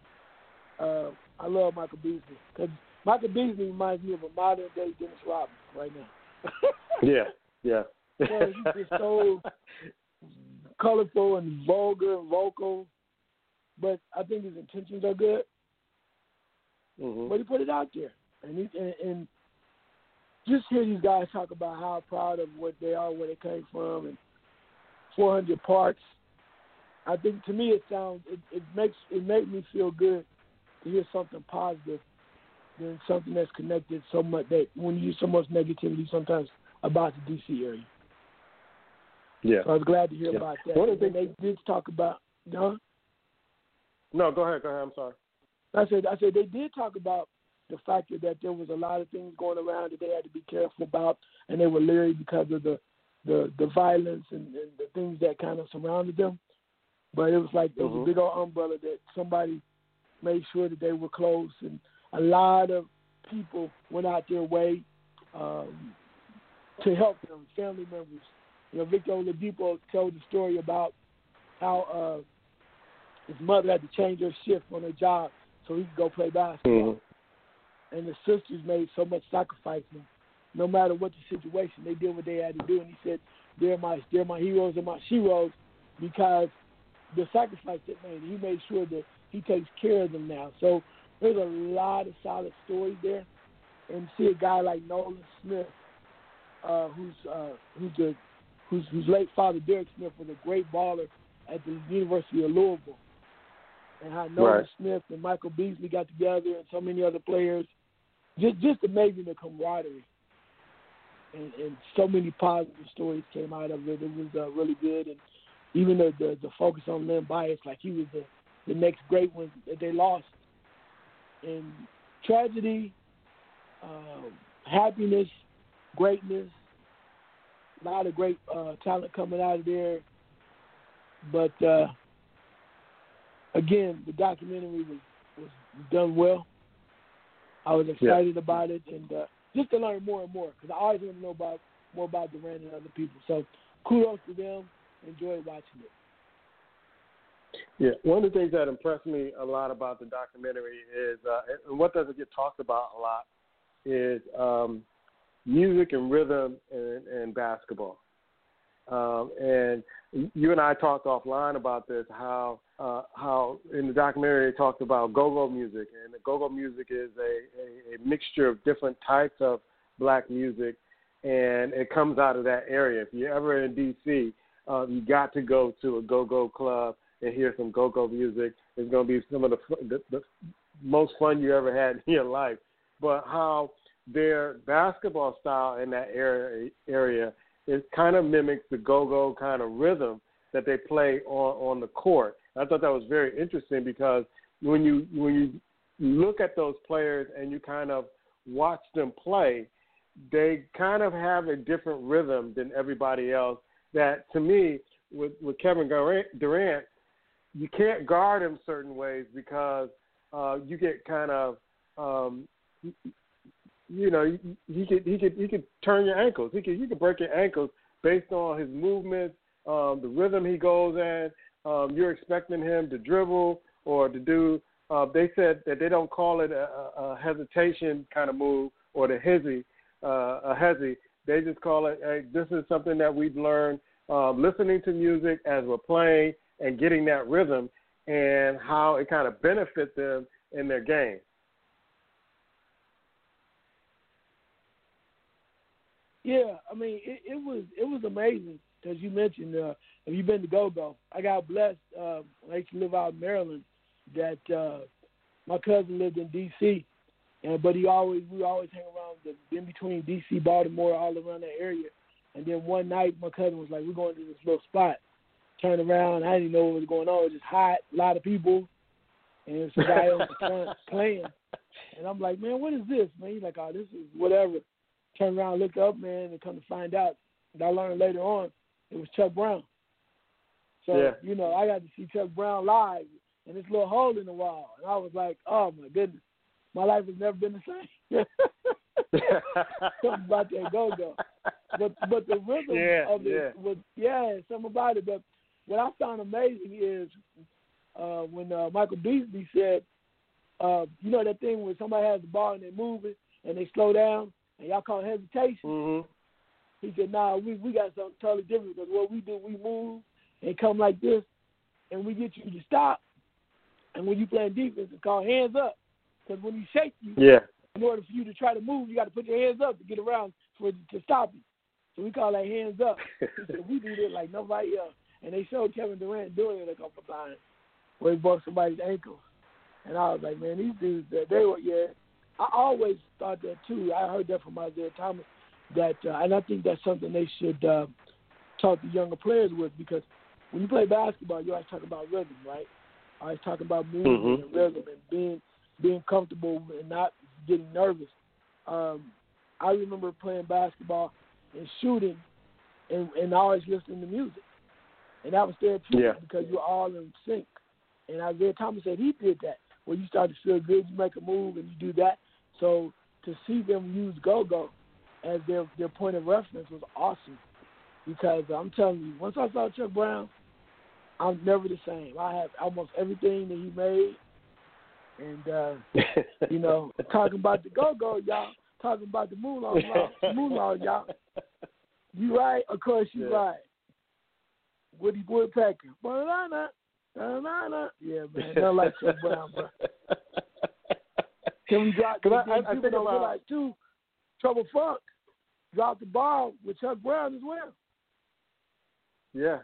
S3: I love Michael Beasley. Because Michael Beasley reminds me of a modern-day Dennis Rodman right now.
S2: Yeah.
S3: So he's just so colorful and vulgar and vocal. But I think his intentions are good. But he put it out there. And just hear these guys talk about how proud of what they are, where they came from, and 400 parts. I think to me it makes me feel good to hear something positive than something that's connected so much that when you hear so much negativity sometimes about the DC area.
S2: Yeah.
S3: So I was glad to hear about that.
S2: One of the
S3: they did talk about
S2: No, go ahead. I'm sorry.
S3: I said they did talk about the fact that there was a lot of things going around that they had to be careful about, and they were leery because of the violence and the things that kind of surrounded them. But it was like there was a big old umbrella that somebody made sure that they were close, and a lot of people went out their way to help them, family members. You know, Victor Oladipo told the story about how his mother had to change her shift on her job so he could go play basketball. And the sisters made so much sacrifice. And no matter what the situation, they did what they had to do. And he said, they're my heroes and my sheroes because the sacrifice they made. He made sure that he takes care of them now. So there's a lot of solid stories there. And see a guy like Nolan Smith, whose late father Derek Smith was a great baller at the University of Louisville, and how Nolan Smith and Michael Beasley got together and so many other players. Just amazing, the camaraderie. And so many positive stories came out of it. It was really good. And even the focus on Len Bias, like he was the next great one that they lost. And tragedy, happiness, greatness, a lot of great talent coming out of there. But, again, the documentary was done well. I was excited about it, and just to learn more and more, because I always want to know more about Durant and other people. So kudos to them. Enjoyed watching it.
S2: Yeah, one of the things that impressed me a lot about the documentary is, and what doesn't get talked about a lot, is music and rhythm and basketball. And you and I talked offline about this, how in the documentary they talked about go-go music, and the go-go music is a mixture of different types of black music, and it comes out of that area. If you're ever in D.C., you got to go to a go-go club and hear some go-go music. It's going to be some of the most fun you ever had in your life. But how their basketball style in that area it kind of mimics the go-go kind of rhythm that they play on the court. I thought that was very interesting because when you look at those players and you kind of watch them play, they kind of have a different rhythm than everybody else. That to me, with Kevin Durant, you can't guard him certain ways because you get kind of he could turn your ankles. He could break your ankles based on his movements, the rhythm he goes in. You're expecting him to dribble or to do. They said that they don't call it a hesitation kind of move or the hezzy, a hezzy. They just call it. Hey, this is something that we've learned listening to music as we're playing and getting that rhythm, and how it kind of benefits them in their game.
S3: Yeah, I mean, it was amazing, as you mentioned. If you've been to go-go, I got blessed. I used to live out in Maryland. That my cousin lived in D.C., but we always hang around in between D.C., Baltimore, all around that area. And then one night, my cousin was like, "We're going to this little spot." Turned around, I didn't know what was going on. It was just hot, a lot of people, and there was some guy on the front playing. And I'm like, "Man, what is this, man?" He's like, "Oh, this is whatever." Turn around, look up, man, and come to find out, I learned later on, it was Chuck Brown. So, I got to see Chuck Brown live in this little hole in the wall. And I was like, oh, my goodness, my life has never been the same. Something about that go-go. But the rhythm of it was, something about it. But what I found amazing is when Michael Beasley said, that thing where somebody has the ball and they're moving and they slow down, and y'all call it hesitation.
S2: Mm-hmm.
S3: He said, "Nah, we got something totally different because what we do, we move and come like this, and we get you to stop. And when you play defense, it's called hands up. Because when you shake you, in order for you to try to move, you got to put your hands up to get around to stop you. So we call that hands up. He said, we do this like nobody else. And they showed Kevin Durant doing it a couple of times where he broke somebody's ankle. And I was like, man, these dudes, they were, I always thought that, too. I heard that from Isaiah Thomas, that, and I think that's something they should talk to younger players with, because when you play basketball, you always talk about rhythm, right? Always talk about movement and rhythm and being comfortable and not getting nervous. I remember playing basketball and shooting and always listening to music. And that was therapeutic because you're all in sync. And Isaiah Thomas said he did that. When you start to feel good, you make a move and you do that. So to see them use go-go as their point of reference was awesome, because I'm telling you, once I saw Chuck Brown, I'm never the same. I have almost everything that he made. And, talking about the go-go, y'all, talking about the moonlaw, y'all. You right? Of course you right. Woody Woodpecker. Banana. Yeah, man, nothing like Chuck Brown, bro. Can we drop? I think about like too. Trouble Funk dropped the ball with Chuck Brown as well.
S2: Yeah.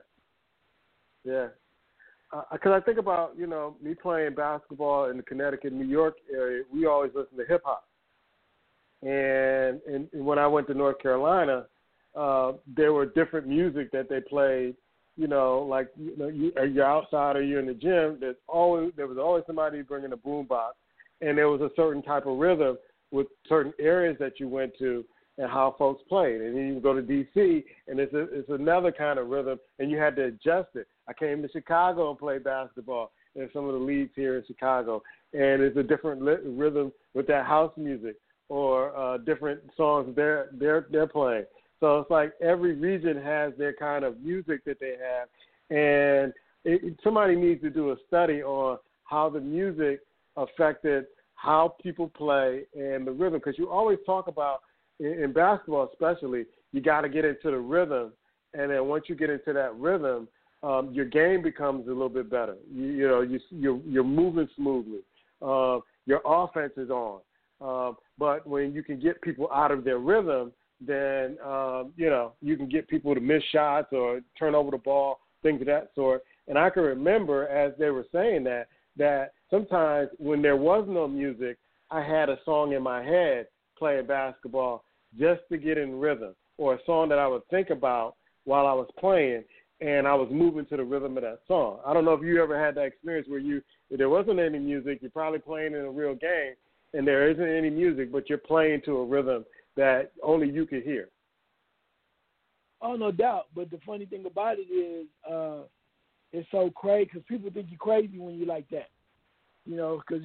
S2: Because I think about me playing basketball in the Connecticut, New York area. We always listen to hip hop, and when I went to North Carolina, there were different music that they played. You're outside or you're in the gym. There was always somebody bringing a boombox, and there was a certain type of rhythm with certain areas that you went to and how folks played. And then you go to D.C., and it's another kind of rhythm, and you had to adjust it. I came to Chicago and played basketball in some of the leagues here in Chicago, and it's a different rhythm with that house music or different songs they're playing. So it's like every region has their kind of music that they have, and somebody needs to do a study on how the music affected how people play and the rhythm, because you always talk about, in basketball especially, you got to get into the rhythm and then once you get into that rhythm, your game becomes a little bit better. You're moving smoothly. Your offense is on. But when you can get people out of their rhythm, then you can get people to miss shots or turn over the ball, things of that sort. And I can remember as they were saying that sometimes when there was no music, I had a song in my head playing basketball just to get in rhythm, or a song that I would think about while I was playing, and I was moving to the rhythm of that song. I don't know if you ever had that experience where if there wasn't any music, you're probably playing in a real game, and there isn't any music, but you're playing to a rhythm that only you could hear.
S3: Oh, no doubt. But the funny thing about it is it's so crazy because people think you're crazy when you like that. Because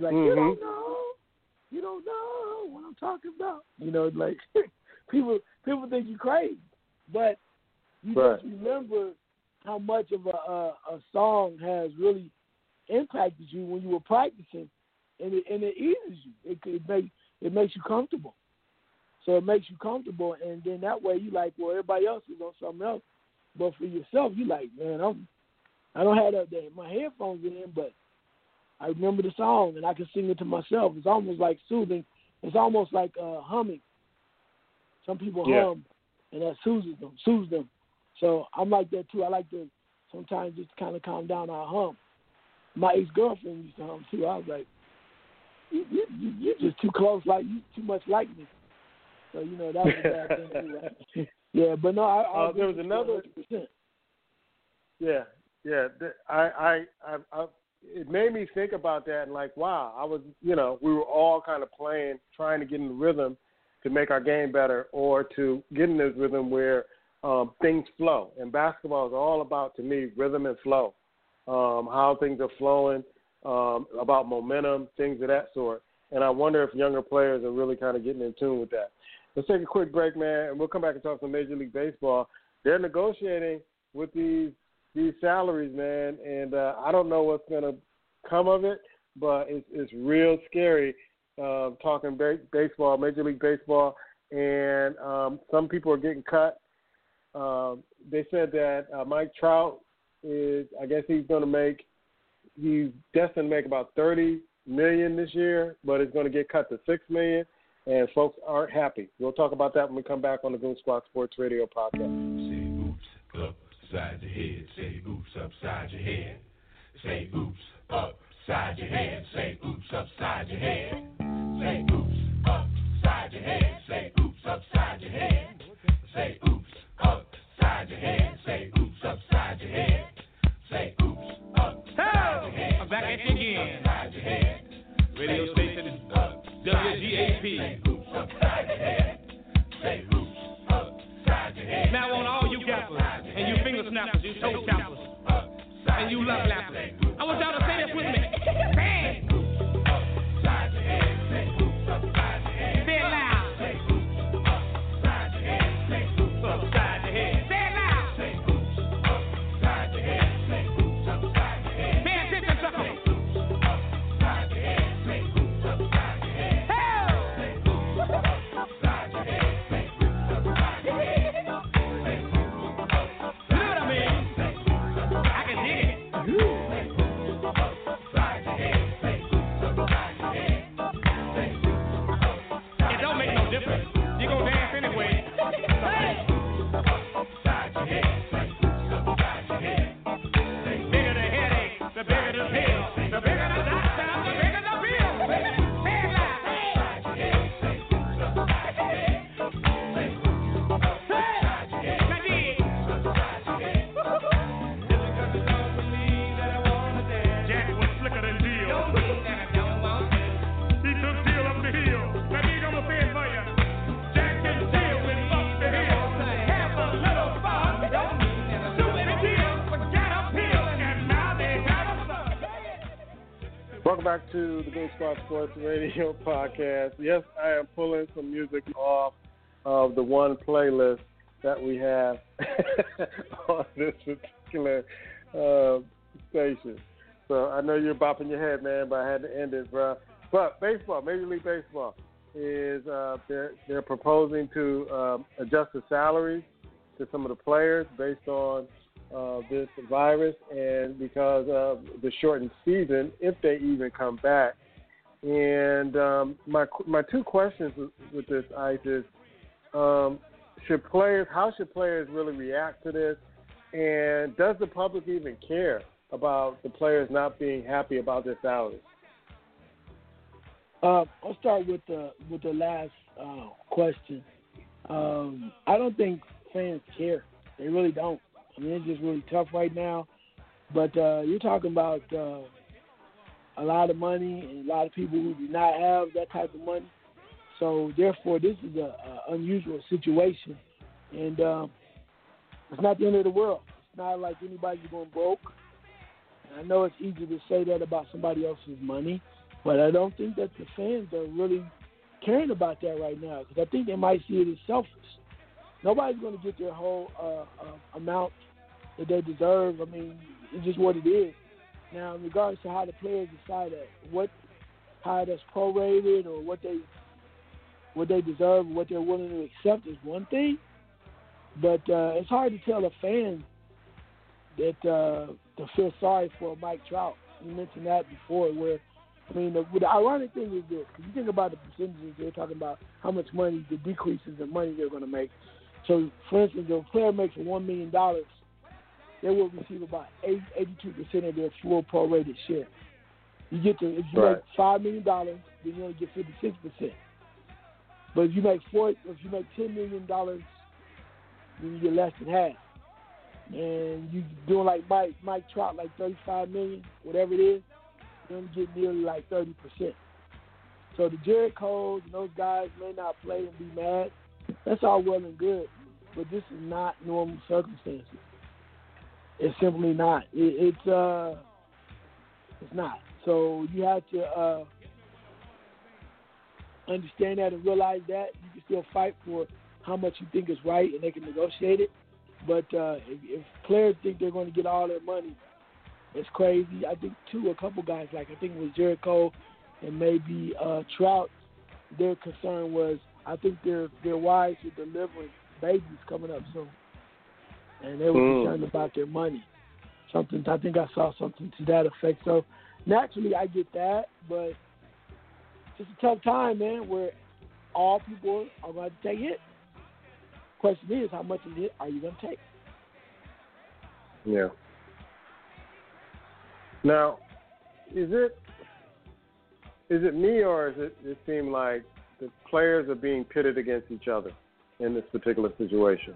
S3: you don't know what I'm talking about. Like people think you're crazy. But you just remember how much of a song has really impacted you when you were practicing, and it eases you. It makes you comfortable. So it makes you comfortable, and then that way you like, well, everybody else is on something else, but for yourself, you like, man, I don't have my headphones in, but I remember the song and I can sing it to myself. It's almost like soothing. It's almost like humming. Some people hum, and that soothes them. So I'm like that too. I like to sometimes just kind of calm down. I hum. My ex-girlfriend used to hum too. I was like, you're just too close, like you too much like me. So that was a bad thing anyway. Yeah, but no, I
S2: there was another.
S3: 100%.
S2: Yeah. I it made me think about that and like, wow, I was, we were all kind of playing, trying to get in the rhythm to make our game better, or to get in this rhythm where things flow. And basketball is all about, to me, rhythm and flow, how things are flowing, about momentum, things of that sort. And I wonder if younger players are really kind of getting in tune with that. Let's take a quick break, man, and we'll come back and talk some Major League Baseball. They're negotiating with these salaries, man, and I don't know what's going to come of it, but it's real scary talking baseball, Major League Baseball, and some people are getting cut. They said that Mike Trout he's destined to make about $30 million this year, but it's going to get cut to $6 million, and folks aren't happy. We'll talk about that when we come back on the Goon Squad Sports Radio podcast.
S6: Say oops upside your head. Say oops upside your head. Say oops upside your head. Say oops upside your head. Say oops upside your head. Say oops upside your head. Say oops upside your head. Say oops upside your head. Say oops upside your head. I'm back at you again. Upside your head. Radio station is WGAP. Say oops upside your head. Say oops upside your head. Now on all you gappers and you finger snappers, you toe choppers, and you love lappers, I want y'all to say this with me. Bang! Upside your head. Say oops upside your head. Say it loud. Say oops upside your head. Say oops upside your head. Say it loud. Say oops upside your head. Say oops upside your head. Pay attention, sucker. Say oops upside your head. Say oops upside your head. Say oops upside your head. Say oops upside your head. Say oops upside your head. I can dig it. Say oops upside your head. Say oops upside your head. Say oops. It don't make no difference. You gon' dance anyway. Say oops upside your head. Say oops upside your head. Say bigger the headache, the bigger the pill, the bigger the doctor, the bigger the bill. Say it loud. Upside your head. Say oops upside your head. Say oops upside your head. Now dig. Upside your head. Just because you don't believe that I wanna dance. Jack was slicker than Jill. Don't mean that I don't want to. He took Jill up the hill. Now dig, I'ma say it for you. Jack and Jill went up the hill. Have a little fun. Don't mean that I don't want to. Jill got uphill and now they got a son.
S2: Welcome back to the Goon Squad Sports Radio podcast. Yes, I am pulling some music off of the one playlist that we have on this particular station. So I know you're bopping your head, man, but I had to end it, bro. But baseball, Major League Baseball, is they're proposing to adjust the salaries to some of the players based on this virus and because of the shortened season, if they even come back. And my two questions with this, Ice, is how should players really react to this? And does the public even care about the players not being happy about their salaries?
S3: I'll start with the last question. I don't think fans care. They really don't. I mean, it's just really tough right now. But you're talking about a lot of money and a lot of people who do not have that type of money. So, therefore, this is an unusual situation. And it's not the end of the world. It's not like anybody's going broke. And I know it's easy to say that about somebody else's money, but I don't think that the fans are really caring about that right now because I think they might see it as selfish. Nobody's going to get their whole amount that they deserve. I mean, it's just what it is. Now, in regards to how the players decide how that's prorated or what they deserve, what they're willing to accept is one thing. But it's hard to tell a fan that to feel sorry for Mike Trout. You mentioned that before. Where I mean, the ironic thing is this: because you think about the percentages, they're talking about how much money, the decreases in money they're going to make. So, for instance, if a player makes $1 million, they will receive about 82% of their full prorated share. You get to if you make $5 million, then you only get 56%. But if you make $10 million, then you get less than half. And you doing like Mike Trout, like $35 million, whatever it is, you only get nearly like 30%. So the Jared Coles and those guys may not play and be mad. That's all well and good, but this is not normal circumstances. It's simply not. It's not. So you have to understand that and realize that. You can still fight for how much you think is right, and they can negotiate it. But if players think they're going to get all their money, it's crazy. I think, a couple guys, like I think it was Jared Cole and maybe Trout, their concern was I think their wives are delivering babies coming up soon. And they were concerned about their money. I think I saw something to that effect. So, naturally, I get that, but it's a tough time, man, where all people are going to take hits. Question is, how much of it are you going to take?
S2: Yeah. Now, is it me or is it seem like the players are being pitted against each other in this particular situation?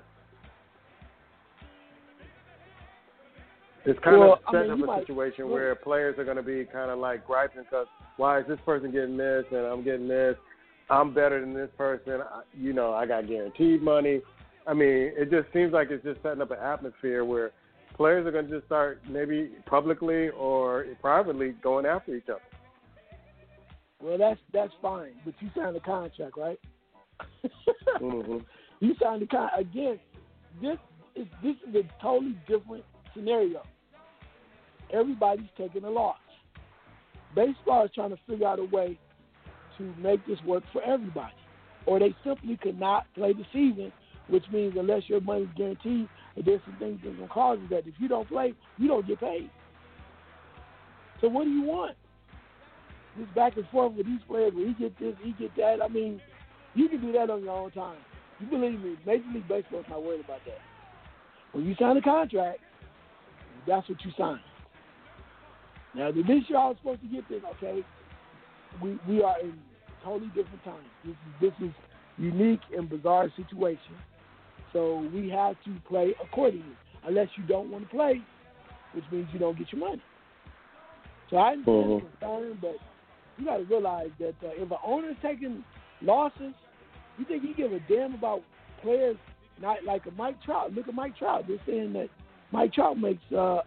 S2: It's kind of set up a situation where players are going to be kind of like griping because why is this person getting this and I'm getting this? I'm better than this person. I got guaranteed money. I mean, it just seems like it's just setting up an atmosphere where players are going to just start maybe publicly or privately going after each other.
S3: Well, that's fine, but you signed a contract, right?
S2: Mm-hmm.
S3: You signed a contract. Again, this is a totally different scenario. Everybody's taking a loss. Baseball is trying to figure out a way to make this work for everybody, or they simply could not play the season, which means unless your money's guaranteed, there's some things that can cause you that. If you don't play, you don't get paid. So what do you want? This back and forth with these players where he get this, he get that. I mean, you can do that on your own time. You believe me, Major League Baseball is not worried about that. When you sign a contract, that's what you sign. Now, this year I was supposed to get this, okay? We are in totally different times. This is unique and bizarre situation. So we have to play accordingly, unless you don't want to play, which means you don't get your money. So I understand the concern, but you got to realize that if an owner is taking losses, you think he give a damn about players not like a Mike Trout? Look at Mike Trout. They're saying that Mike Trout makes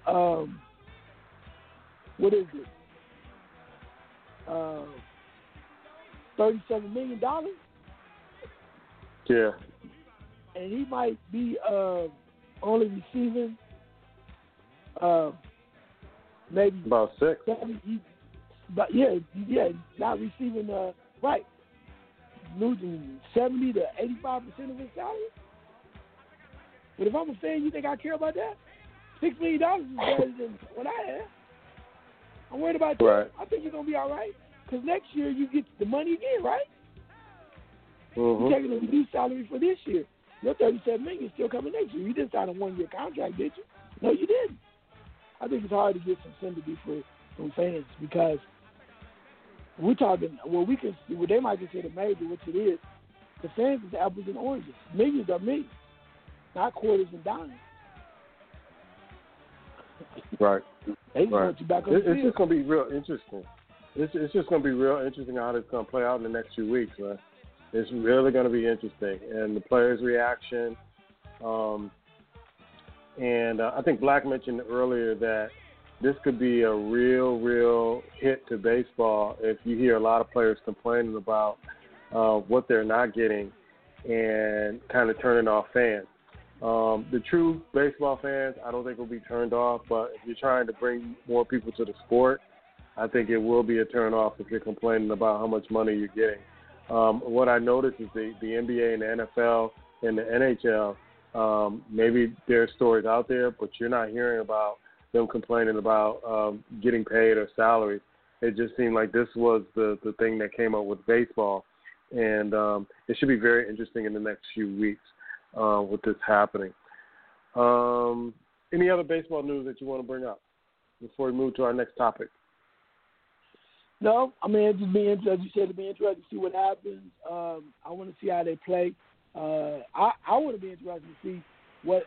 S3: what is it? $37 million.
S2: Yeah.
S3: And he might be only receiving maybe
S2: about 6.
S3: Not receiving right, losing 70 to 85% of his salary. But if I'm a fan, you think I care about that? $6 million is better than what I had. I'm worried about that.
S2: Right.
S3: I think you're going to be all right. Because next year you get the money again, right?
S2: Mm-hmm.
S3: You're taking a reduced salary for this year. Your $37 million is still coming next year. You didn't sign a 1-year contract, did you? No, you didn't. I think it's hard to get some sympathy from fans because we're talking. Well, they might consider major, which it is. The fans is apples and oranges. Millions are millions, not quarters and dimes.
S2: Right.
S3: They just want you back on the field.
S2: It's just going to be real interesting. It's just going to be real interesting how this is going to play out in the next few weeks, man. It's really going to be interesting. And the players' reaction. And I think Black mentioned earlier that this could be a real hit to baseball if you hear a lot of players complaining about what they're not getting and kind of turning off fans. The true baseball fans, I don't think will be turned off, but if you're trying to bring more people to the sport, I think it will be a turn off if you're complaining about how much money you're getting. What I noticed is the NBA and the NFL and the NHL, maybe there are stories out there, but you're not hearing about them complaining about getting paid or salaries. It just seemed like this was the thing that came up with baseball. And it should be very interesting in the next few weeks with this happening. Any other baseball news that you want to bring up before we move to our next topic?
S3: No, I mean, it'd just be interesting. As you said, it'd be interesting to see what happens. I want to see how they play. I want to be interested to see what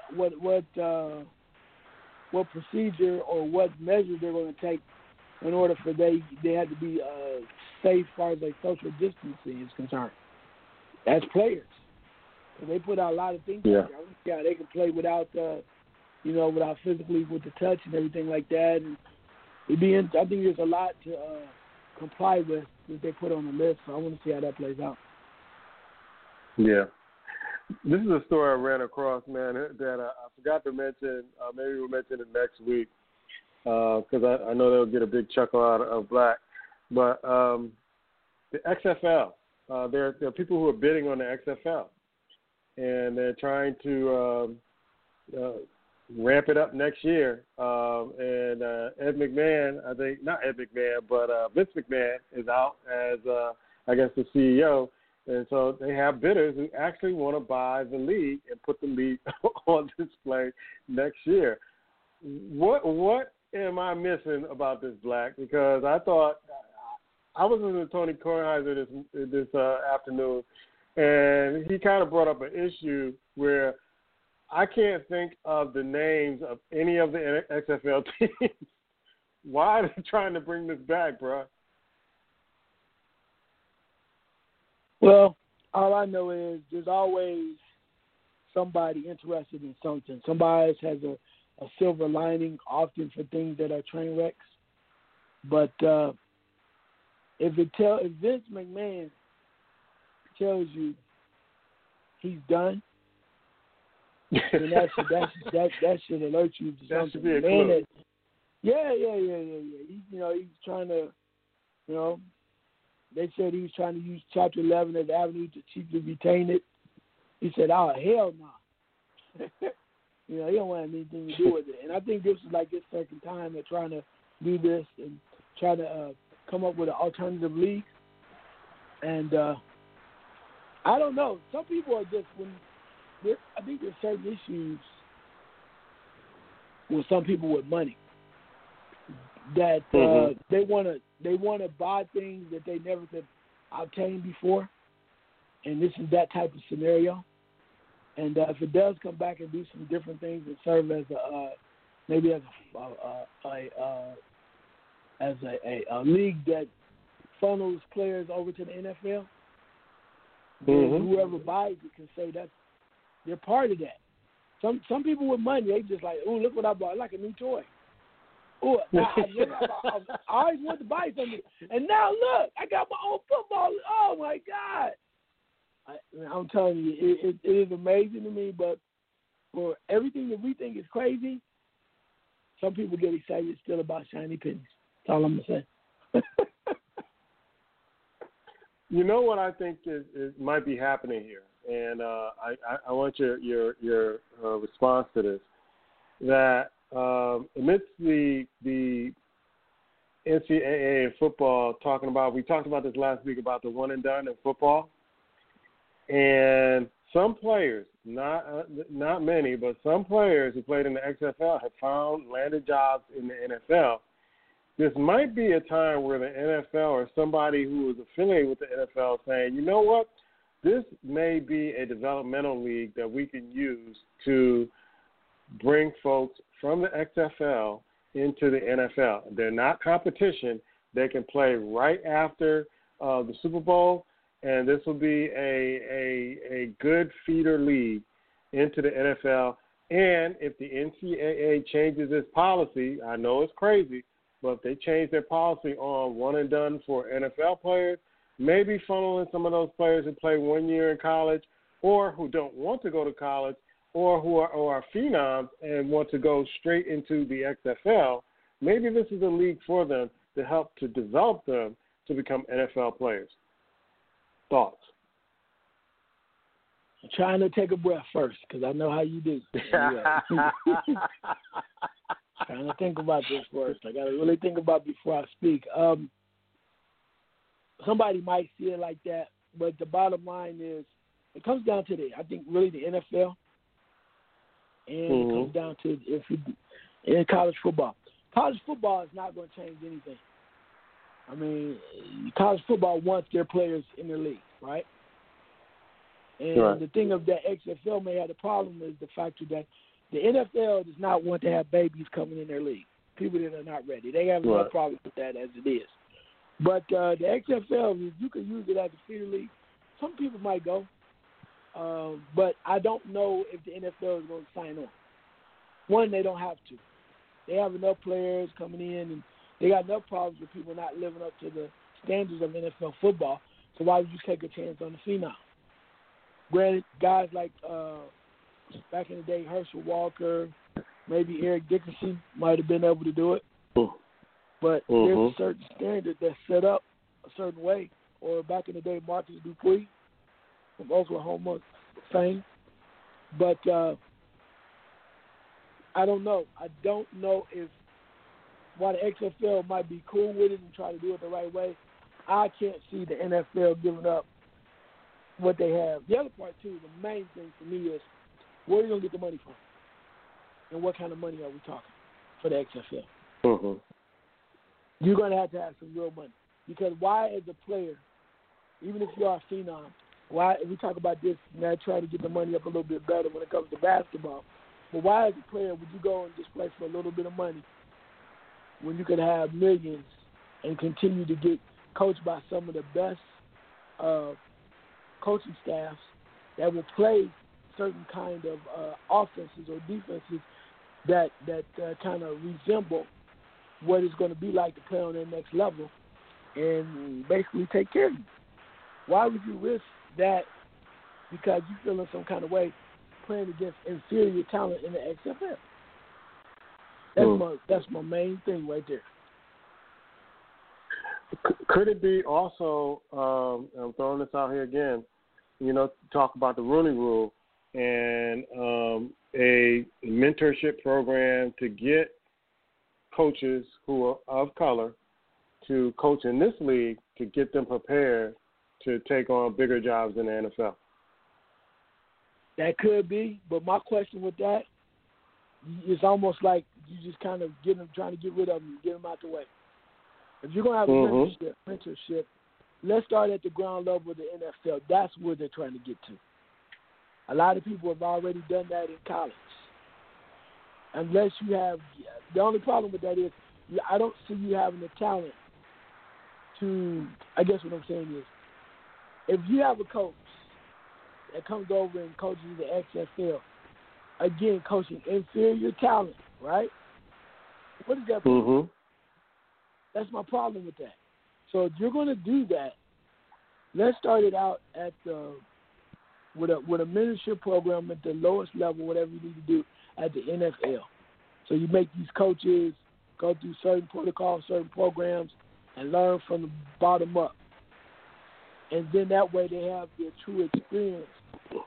S3: procedure or what measures they're going to take in order for they have to be safe as far as like social distancing is concerned as players. So they put out a lot of things.
S2: Yeah.
S3: I want to see how they can play without without physically with the touch and everything like that. And I think there's a lot to comply with that they put on the list. So I want to see how that plays out.
S2: Yeah. This is a story I ran across, man, that I forgot to mention. Maybe we'll mention it next week because I know they'll get a big chuckle out of Black. But the XFL, there are people who are bidding on the XFL, and they're trying to ramp it up next year. And Ed McMahon, I think, not Ed McMahon, but Vince McMahon is out as, I guess, the CEO. And so they have bidders who actually want to buy the league and put the league on display next year. What am I missing about this, Black? Because I thought I was listening to Tony Kornheiser this afternoon, and he kind of brought up an issue where I can't think of the names of any of the XFL teams. Why are they trying to bring this back, bro?
S3: Well, all I know is there's always somebody interested in something. Somebody has a silver lining, often for things that are train wrecks. But if Vince McMahon tells you he's done, then that should alert you to
S2: that
S3: something.
S2: Should be a clue.
S3: Yeah. He's trying to, they said he was trying to use Chapter 11 as the avenue to cheaply retain it. He said, "Oh, hell no." He don't want anything to do with it. And I think this is like his second time at trying to do this and try to come up with an alternative league. And I don't know. Some people are just I think there's certain issues with some people with money that they want to buy things that they never could obtain before, and this is that type of scenario. And if it does come back and do some different things and serve as maybe as a league that funnels players over to the NFL, then whoever buys it can say that they're part of that. Some people with money, they just like, oh, look what I bought, like a new toy. Oh, I always wanted to buy something, and now look, I got my own football. Oh my God! I'm telling you, it is amazing to me. But for everything that we think is crazy, some people get excited still about shiny pennies. That's all I'm gonna say.
S2: You know what I think is might be happening here, and I want your response to this. That amidst the NCAA and football we talked about this last week about the one and done in football, and some players, not many, but some players who played in the XFL have landed jobs in the NFL. This might be a time where the NFL or somebody who is affiliated with the NFL saying, you know what, this may be a developmental league that we can use to bring folks from the XFL into the NFL. They're not competition. They can play right after the Super Bowl, and this will be a good feeder league into the NFL. And if the NCAA changes its policy, I know it's crazy, but if they change their policy on one and done for NFL players, maybe funneling some of those players who play 1 year in college or who don't want to go to college or who are phenoms and want to go straight into the XFL, maybe this is a league for them to help to develop them to become NFL players. Thoughts?
S3: I'm trying to take a breath first because I know how you do. Trying to think about this first. I got to really think about it before I speak. Somebody might see it like that, but the bottom line is it comes down to I think really the NFL, and it comes down to in college football. College football is not going to change anything. I mean, college football wants their players in their league, right? And the thing of that XFL may have the problem is the factor that the NFL does not want to have babies coming in their league, people that are not ready. They have no problem with that as it is. But the XFL, you can use it as a feeder league. Some people might go, but I don't know if the NFL is going to sign on. One, they don't have to. They have enough players coming in, and they got enough problems with people not living up to the standards of NFL football. So why would you take a chance on the phenom? Granted, guys like back in the day, Herschel Walker, maybe Eric Dickerson might have been able to do it. But there's a certain standard that's set up a certain way. Or back in the day, Marcus Dupree from Oklahoma fame. But I don't know. I don't know if while the XFL might be cool with it and try to do it the right way, I can't see the NFL giving up what they have. The other part, too, the main thing for me is where are you going to get the money from? And what kind of money are we talking for the XFL? You're going to have some real money. Because why, as a player, even if you are a phenom, why, we talk about this, now trying to get the money up a little bit better when it comes to basketball, but why, as a player, would you go and just play for a little bit of money when you could have millions and continue to get coached by some of the best coaching staffs that will play certain kind of offenses or defenses that kind of resemble what it's going to be like to play on that next level and basically take care of you? Why would you risk that because you feel in some kind of way playing against inferior talent in the XFL? That's my main thing right there.
S2: Could it be also, I'm throwing this out here again, talk about the Rooney Rule and a mentorship program to get coaches who are of color to coach in this league to get them prepared to take on bigger jobs in the NFL?
S3: That could be, but my question with that, it's almost like you just kind of trying to get rid of them, get them out the way. If you're going to have a mentorship, let's start at the ground level of the NFL. That's where they're trying to get to. A lot of people have already done that in college. Unless you have – the only problem with that is I don't see you having the talent to – I guess what I'm saying is if you have a coach that comes over and coaches the XFL, again, coaching inferior talent, right? What is that? That's my problem with that. So if you're going to do that, let's start it out at with a mentorship program at the lowest level, whatever you need to do at the NFL. So you make these coaches go through certain protocols, certain programs, and learn from the bottom up. And then that way they have their true experience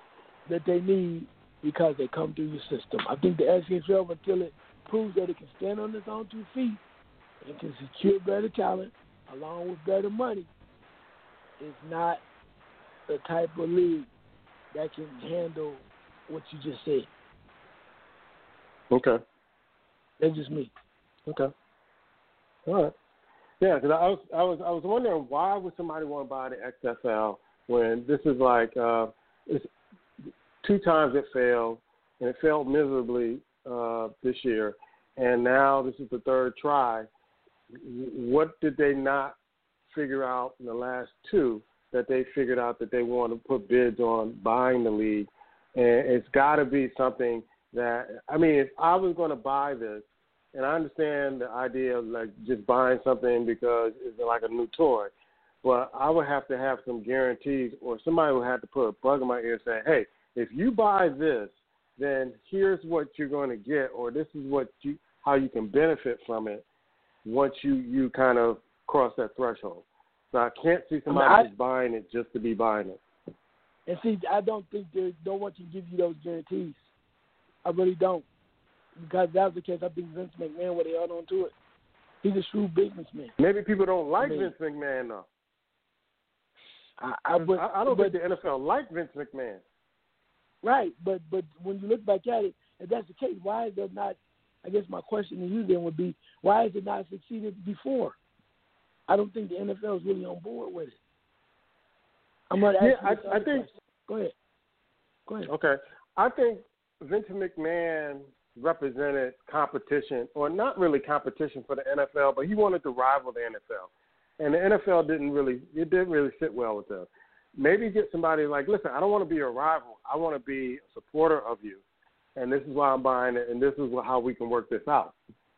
S3: that they need because they come through your system. I think the XFL, until it proves that it can stand on its own 2 feet and can secure better talent along with better money, is not the type of league that can handle what you just said.
S2: Okay.
S3: That's just me.
S2: Okay. All right. Yeah, because I was wondering, why would somebody want to buy the XFL when this is like it's 2 times it failed, and it failed miserably this year, and now this is the 3rd try. What did they not figure out in the last 2 that they figured out that they want to put bids on buying the league? And it's got to be something that, I mean, if I was going to buy this, and I understand the idea of like just buying something because it's like a new toy, but I would have to have some guarantees, or somebody would have to put a bug in my ear saying, hey, if you buy this, then here's what you're going to get, or this is how you can benefit from it once you kind of cross that threshold. So I can't see somebody just buying it just to be buying it.
S3: And see, I don't think no one can give you those guarantees. I really don't. Because if that was the case, I think Vince McMahon would have held on to it. He's a shrewd businessman.
S2: Maybe people don't like Vince McMahon, though. I don't think the NFL like Vince McMahon.
S3: Right, but when you look back at it, if that's the case, why is there not, I guess my question to you then would be, why has it not succeeded before? I don't think the NFL is really on board with it. I'm going to ask you
S2: I think.
S3: Go ahead.
S2: Okay. I think Vince McMahon represented competition, or not really competition for the NFL, but he wanted to rival the NFL. And the NFL didn't really sit well with them. Maybe get somebody like, listen, I don't want to be a rival. I want to be a supporter of you. And this is why I'm buying it, and this is how we can work this out.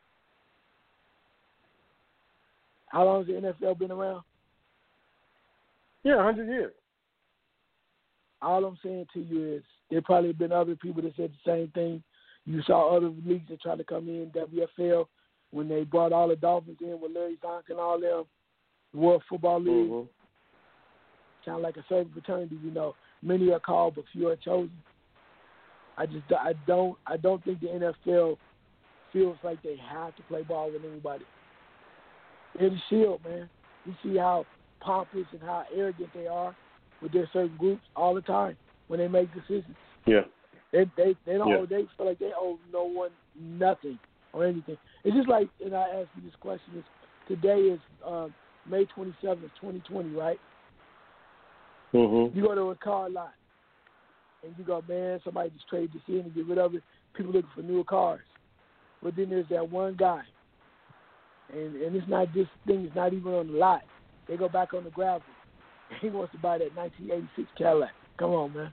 S3: How long has the NFL been around?
S2: Yeah, 100 years.
S3: All I'm saying to you is there probably have been other people that said the same thing. You saw other leagues that tried to come in, WFL, when they brought all the Dolphins in with Larry Zonk and all them, the World Football League. Mm-hmm. Kind of like a service fraternity, Many are called, but few are chosen. I don't think the NFL feels like they have to play ball with anybody. They're the shield, man. You see how pompous and how arrogant they are with their certain groups all the time when they make decisions.
S2: Yeah.
S3: They don't they feel like they owe no one nothing or anything. It's just like, and I asked you this question, today is May 27th, 2020, right?
S2: Mm-hmm.
S3: You go to a car lot and you go, man, somebody just traded this in and get rid of it. People looking for newer cars. But then there's that one guy, and it's not, this thing is not even on the lot. They go back on the gravel. He wants to buy that 1986 Cadillac. Come on, man.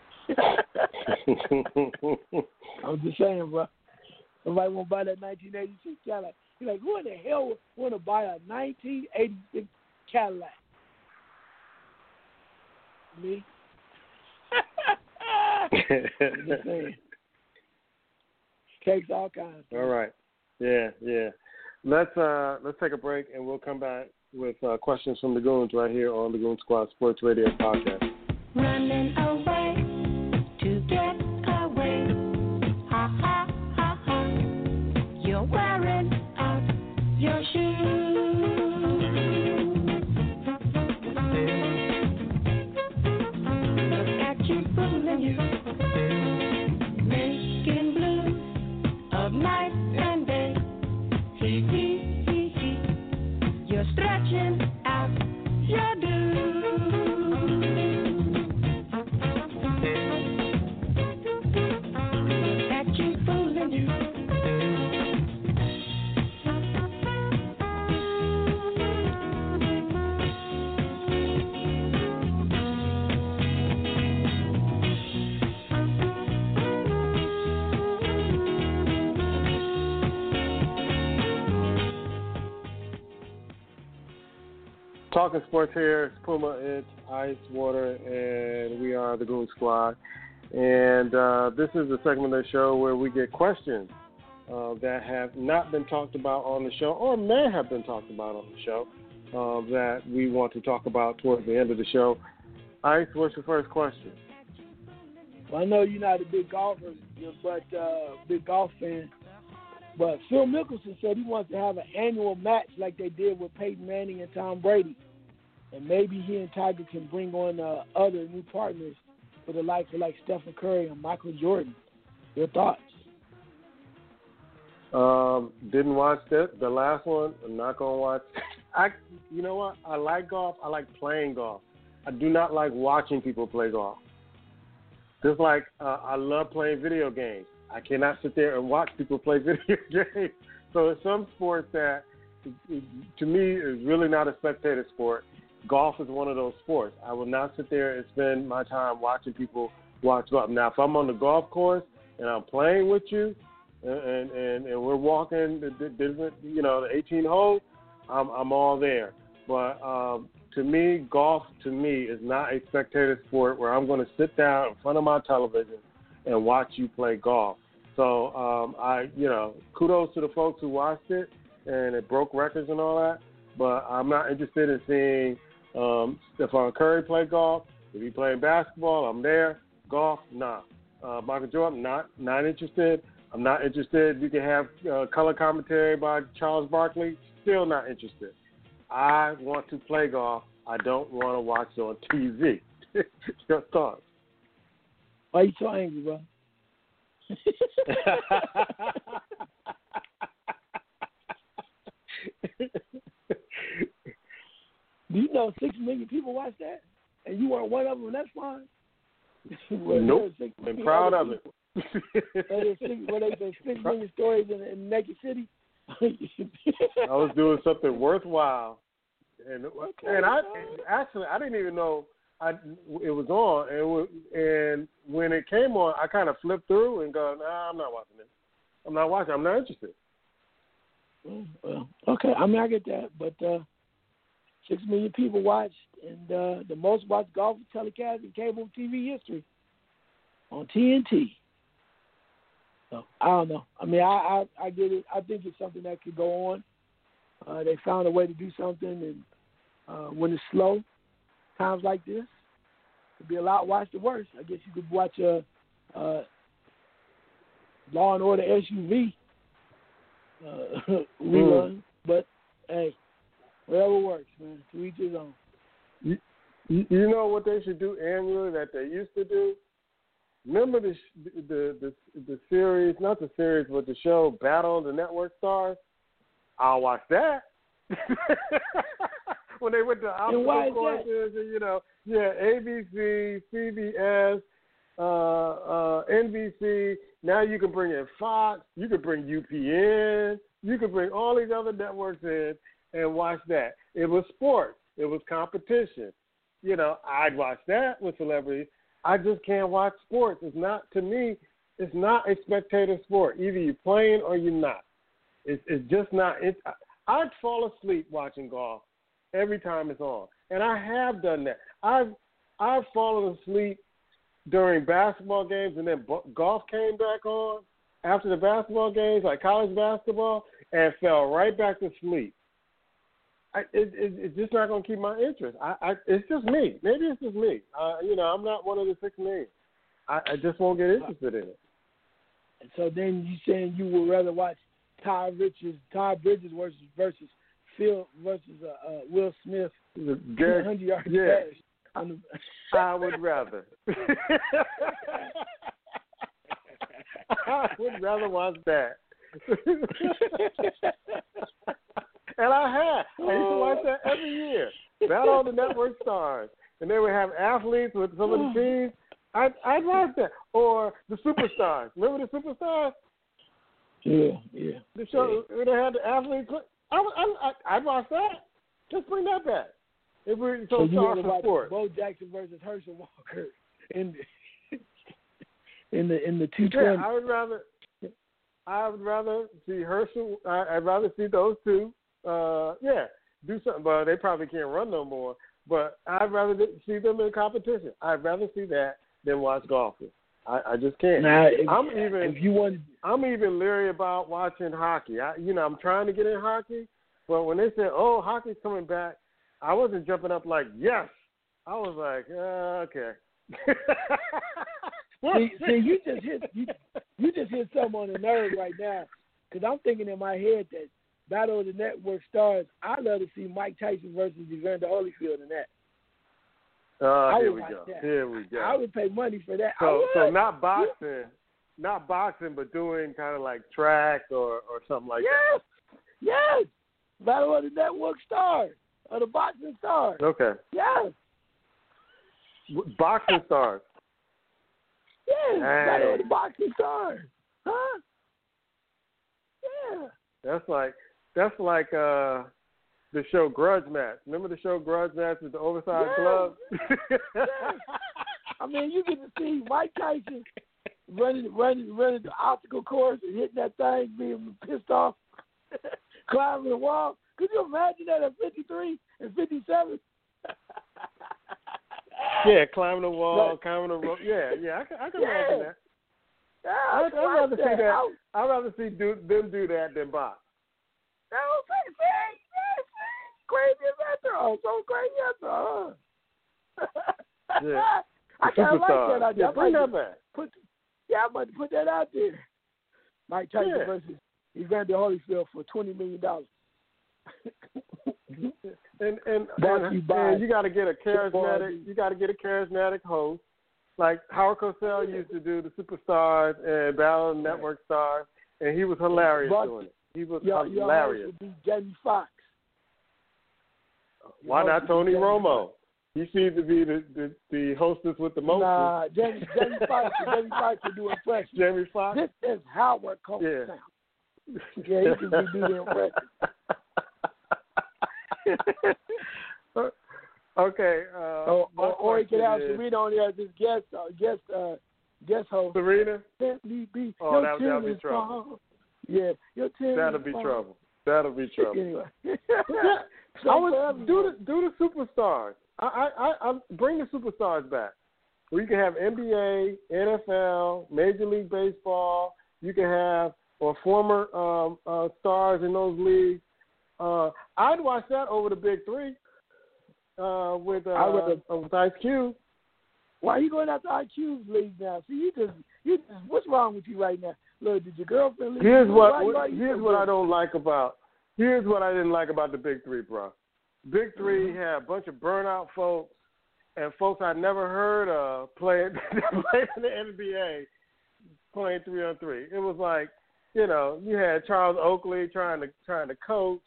S3: I'm just saying, bro. Somebody want to buy that 1986 Cadillac. He's like, who in the hell want to buy a 1986 Cadillac? Me? I'm just saying. Takes all kinds.
S2: All right. Yeah. Let's take a break, and we'll come back with questions from the Goons right here on the Goon Squad Sports Radio podcast.
S5: Running away to get away. Ha ha ha ha. You're wearing out your shoes. Look at you fooling you, making blue of night and day. Hee hee hee hee. You're stretching out your dues. Look at you fooling you.
S2: Talking sports here. It's Puma, it's Ice Water, and we are the Goon Squad. And this is the segment of the show where we get questions that have not been talked about on the show, or may have been talked about on the show, that we want to talk about towards the end of the show. Ice, what's your first question?
S3: Well, I know you're not a big golfer, but big golf fan. But Phil Mickelson said he wants to have an annual match like they did with Peyton Manning and Tom Brady. And maybe he and Tiger can bring on other new partners for the likes of like Stephen Curry and Michael Jordan. Your thoughts?
S2: Didn't watch the last one. I'm not going to watch. You know what? I like golf. I like playing golf. I do not like watching people play golf. Just like I love playing video games. I cannot sit there and watch people play video games. So there's some sports that, to me, is really not a spectator sport. Golf is one of those sports. I will not sit there and spend my time watching people watch golf. Now, if I'm on the golf course and I'm playing with you and we're walking the 18 holes, I'm all there. But to me, golf is not a spectator sport where I'm going to sit down in front of my television and watch you play golf. So kudos to the folks who watched it and it broke records and all that. But I'm not interested in seeing Stephen Curry play golf. If he's playing basketball, I'm there. Golf, nah. Michael Jordan, not interested. I'm not interested. You can have color commentary by Charles Barkley. Still not interested. I want to play golf. I don't want to watch it on TV. Your thoughts?
S3: Why are you so angry, bro? Do you know 6 million people watch that? And you weren't one of them, and that's fine.
S2: Nope. I'm proud of it.
S3: They say 6 million stories in Naked City.
S2: I was doing something worthwhile. And I didn't even know it was on. And when it came on, I kind of flipped through and go, nah, I'm not watching this. I'm not watching. I'm not interested.
S3: Well, okay. I mean, I get that. But 6 million people watched, and the most watched golf telecast in cable TV history on TNT. So, I don't know. I mean, I get it. I think it's something that could go on. They found a way to do something, and when it's slow, times like this, it'd be a lot watched worse. I guess you could watch a Law and Order SUV rerun, but hey, whatever works, man. To each his own.
S2: You know what they should do annually that they used to do? Remember the series, not the series, but the show Battle of the Network Stars? I'll watch that. When they went to obstacle courses and, ABC, CBS, NBC. Now you can bring in Fox. You can bring UPN. You can bring all these other networks in and watch that. It was sports. It was competition. I'd watch that with celebrities. I just can't watch sports. It's not, to me, it's not a spectator sport. Either you're playing or you're not. It's just not. I'd fall asleep watching golf every time it's on, and I have done that. I've fallen asleep during basketball games, and then golf came back on after the basketball games, like college basketball, and fell right back to sleep. It's just not going to keep my interest. It's just me. Maybe it's just me. I'm not one of the 6 million. I just won't get interested in it.
S3: And so then you saying you would rather watch Todd Bridges versus Phil versus Will Smith, 100-yard dash.
S2: I would rather. I would rather watch that. And I used to watch that every year. Battle of the Network Stars. And they would have athletes with some of the teams. I'd watch that. Or the Superstars. Remember the Superstars?
S3: Yeah.
S2: The show where they had the athletes. I'd watch that. Just bring that back. If we're so sorry for sports.
S3: Bo Jackson versus Herschel Walker in the 220.
S2: Yeah, I would rather see Herschel. I'd rather see those two. Do something. But they probably can't run no more. But I'd rather see them in competition. I'd rather see that than watch golfing. I just can't.
S3: Now,
S2: I'm even leery about watching hockey. I'm trying to get in hockey, but when they said, "Oh, hockey's coming back," I wasn't jumping up like, "Yes!" I was like, "Okay."
S3: you just hit something on the nerve right now, because I'm thinking in my head that Battle of the Network Stars, I'd love to see Mike Tyson versus Evander Holyfield in that.
S2: Here we go.
S3: That.
S2: Here we go.
S3: I would pay money for that.
S2: So not boxing, but doing kind of like track or something like that.
S3: Yes. Battle of the Network Stars, or the Boxing Stars.
S2: Okay.
S3: Yes.
S2: Boxing Stars.
S3: Yes.
S2: Dang.
S3: Battle of the Boxing Stars. Huh? Yeah.
S2: That's like the show Grudge Match. Remember the show Grudge Match with the oversized gloves?
S3: Yes. I mean, you get to see Mike Tyson running the obstacle course and hitting that thing, being pissed off, climbing the wall. Could you imagine that at 53 and 57?
S2: Yeah, climbing the wall, climbing the rope. Yeah, I can imagine that.
S3: Yeah,
S2: I'd rather see that. I'd rather see them do that than box.
S3: Crazy adventure. Oh, so crazy adventure.
S2: Yeah.
S3: I kind of like that idea.
S2: Yeah, bring that back.
S3: I'm about to put that out there. Mike Tyson versus Evander Holyfield for $20 million.
S2: and you got to get a charismatic host, like Howard Cosell used to do the Superstars and Battle of the Network Stars, and he was hilarious doing it. He was hilarious.
S3: Would be Jamie Foxx.
S2: Why not Tony Romo? He seems to be the hostess with the most.
S3: Nah, Jamie Foxx. Jamie Foxx will do impressions.
S2: Jamie Foxx.
S3: This is Howard Cosell. Yeah, he can do the impression.
S2: Okay.
S3: Or he could have Serena on there as his guest host.
S2: Serena?
S3: Simply be.
S2: That'll be trouble.
S3: Yeah, your team.
S2: That'll be trouble. That'll be trouble.
S3: Anyway.
S2: I would do the superstars. I bring the superstars back. We can have NBA, NFL, Major League Baseball. You can have former stars in those leagues. I'd watch that over the big three with Ice Cube.
S3: Why are you going after IQ's league now? See, you just what's wrong with you right now? Look, did your girlfriend leave?
S2: Here's what I don't like about. Here's what I didn't like about the big three, bro. Big three had a bunch of burnout folks and folks I'd never heard of playing in the NBA, playing 3-on-3. It was like, you had Charles Oakley trying to coach.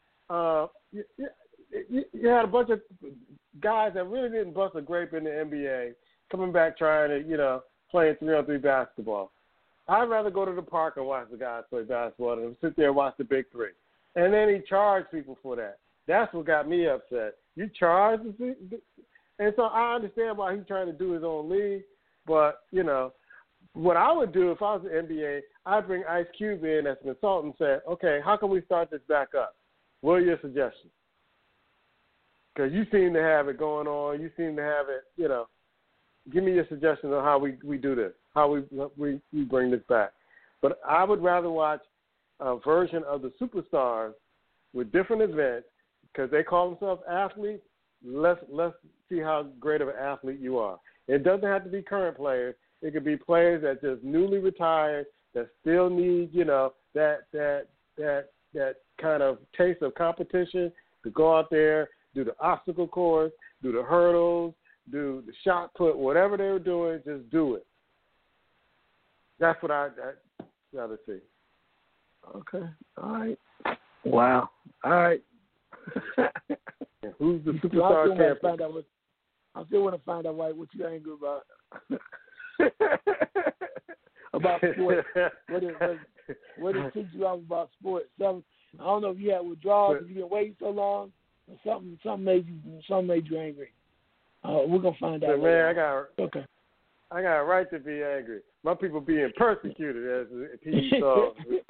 S2: You had a bunch of guys that really didn't bust a grape in the NBA coming back trying to, playing 3-on-3 basketball. I'd rather go to the park and watch the guys play basketball than sit there and watch the big three. And then he charged people for that. That's what got me upset. You charge, and so I understand why he's trying to do his own league. But what I would do if I was the NBA, I'd bring Ice Cube in as a consultant and say, okay, how can we start this back up? What are your suggestions? Because you seem to have it going on. You seem to have it. Give me your suggestions on how we do this, how we bring this back. But I would rather watch a version of the superstars with different events because they call themselves athletes. Let's see how great of an athlete you are. It doesn't have to be current players. It could be players that just newly retired that still need, that kind of taste of competition to go out there, do the obstacle course, do the hurdles, do the shot put, whatever they were doing, just do it. That's what I'd rather see.
S3: Okay. All right. Wow. All right.
S2: Who's the superstar champion?
S3: I still want to find out what you're angry about. About sports. What it teach you out about sports? I don't know if you had withdrawals, if you've been waiting so long, or something made you angry. We're gonna find out.
S2: Man, I got a right to be angry. My people being persecuted, as he saw.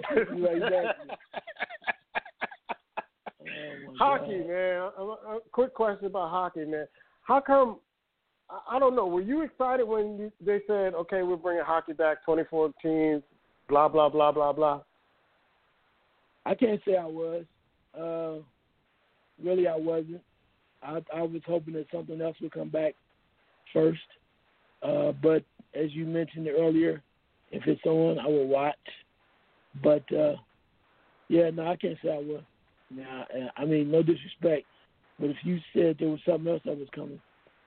S2: Hockey, man. A quick question about hockey, man. How come? I don't know. Were you excited when they said, "Okay, we're bringing hockey back, 24 teams, blah blah blah blah blah"?
S3: I can't say I was. Really, I wasn't. I was hoping that something else would come back first. But as you mentioned earlier, if it's on, I will watch. But, yeah, no, I can't say I will. Nah, I mean, no disrespect, but if you said there was something else that was coming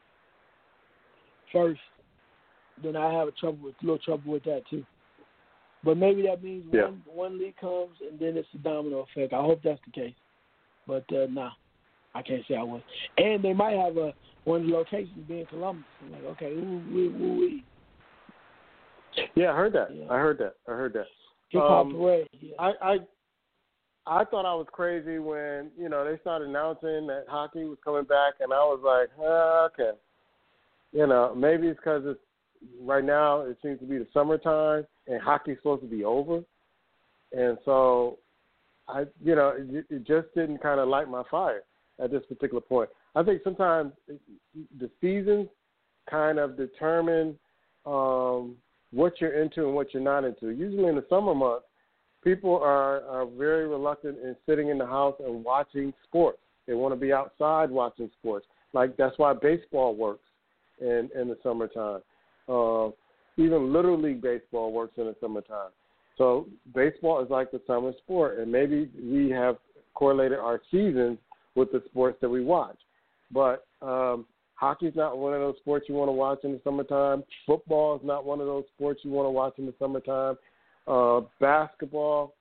S3: first, then I have a little trouble with that too. But maybe that means one league comes and then it's a domino effect. I hope that's the case. But nah, I can't say I will. And they might have one of the locations being Columbus. I'm like, okay, ooh.
S2: Yeah, I heard that.
S3: Yeah.
S2: I heard that.
S3: Hip hop parade. Yeah.
S2: I thought I was crazy when, they started announcing that hockey was coming back, and I was like, okay. Maybe it's because right now it seems to be the summertime, and hockey's supposed to be over. And so, it just didn't kind of light my fire at this particular point. I think sometimes the seasons kind of determine what you're into and what you're not into. Usually in the summer months, people are very reluctant in sitting in the house and watching sports. They want to be outside watching sports. Like, that's why baseball works in the summertime. Even Little League baseball works in the summertime. So baseball is like the summer sport, and maybe we have correlated our seasons with the sports that we watch. But hockey's not one of those sports you want to watch in the summertime. Football is not one of those sports you want to watch in the summertime. Basketball,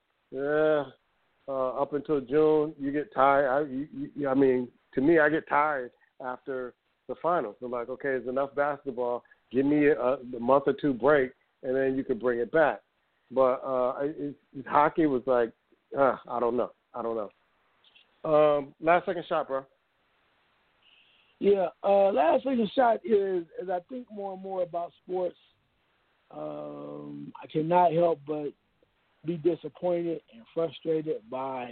S2: up until June, you get tired. To me, I get tired after the finals. I'm like, okay, it's enough basketball. Give me a month or two break, and then you can bring it back. But hockey was like, I don't know. Last second shot, bro.
S3: Yeah, last second shot is I think more and more about sports. I cannot help but be disappointed and frustrated by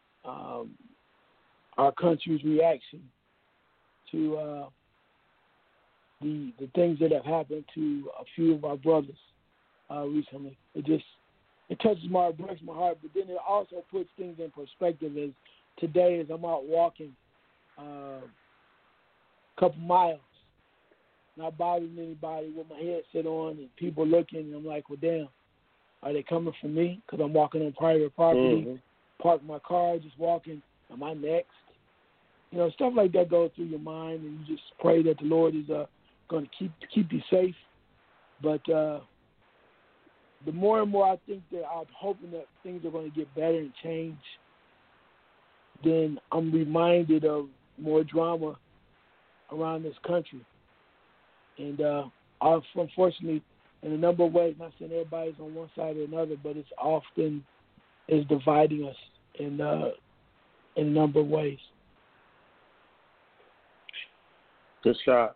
S3: our country's reaction to the things that have happened to a few of our brothers recently. It touches breaks my heart, but then it also puts things in perspective. As today, as I'm out walking a couple miles, not bothering anybody with my headset on and people looking, and I'm like, well, damn, are they coming for me? Because I'm walking on private property, park my car, just walking. Am I next? Stuff like that goes through your mind, and you just pray that the Lord is going to keep you safe. But the more and more I think that I'm hoping that things are going to get better and change, then I'm reminded of more drama around this country. And unfortunately, in a number of ways, not saying everybody's on one side or another, but it's often is dividing us in a number of ways.
S2: Good shot.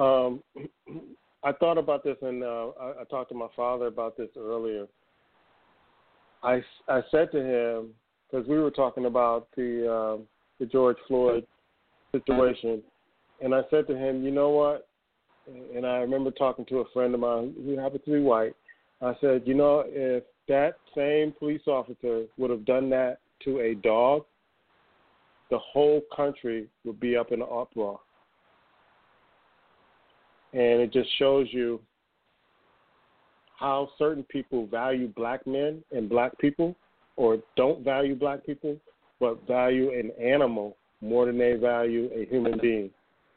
S2: I thought about this, and I talked to my father about this earlier. I said to him, because we were talking about the George Floyd situation, and I said to him, you know what? And I remember talking to a friend of mine who happened to be white. I said, if that same police officer would have done that to a dog, the whole country would be up in an uproar. And it just shows you how certain people value black men and black people, or don't value black people, but value an animal more than they value a human being.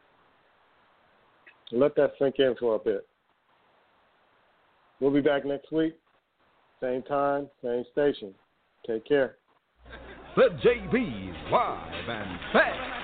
S2: Let that sink in for a bit. We'll be back next week. Same time, same station. Take care.
S7: The JB's live and fast.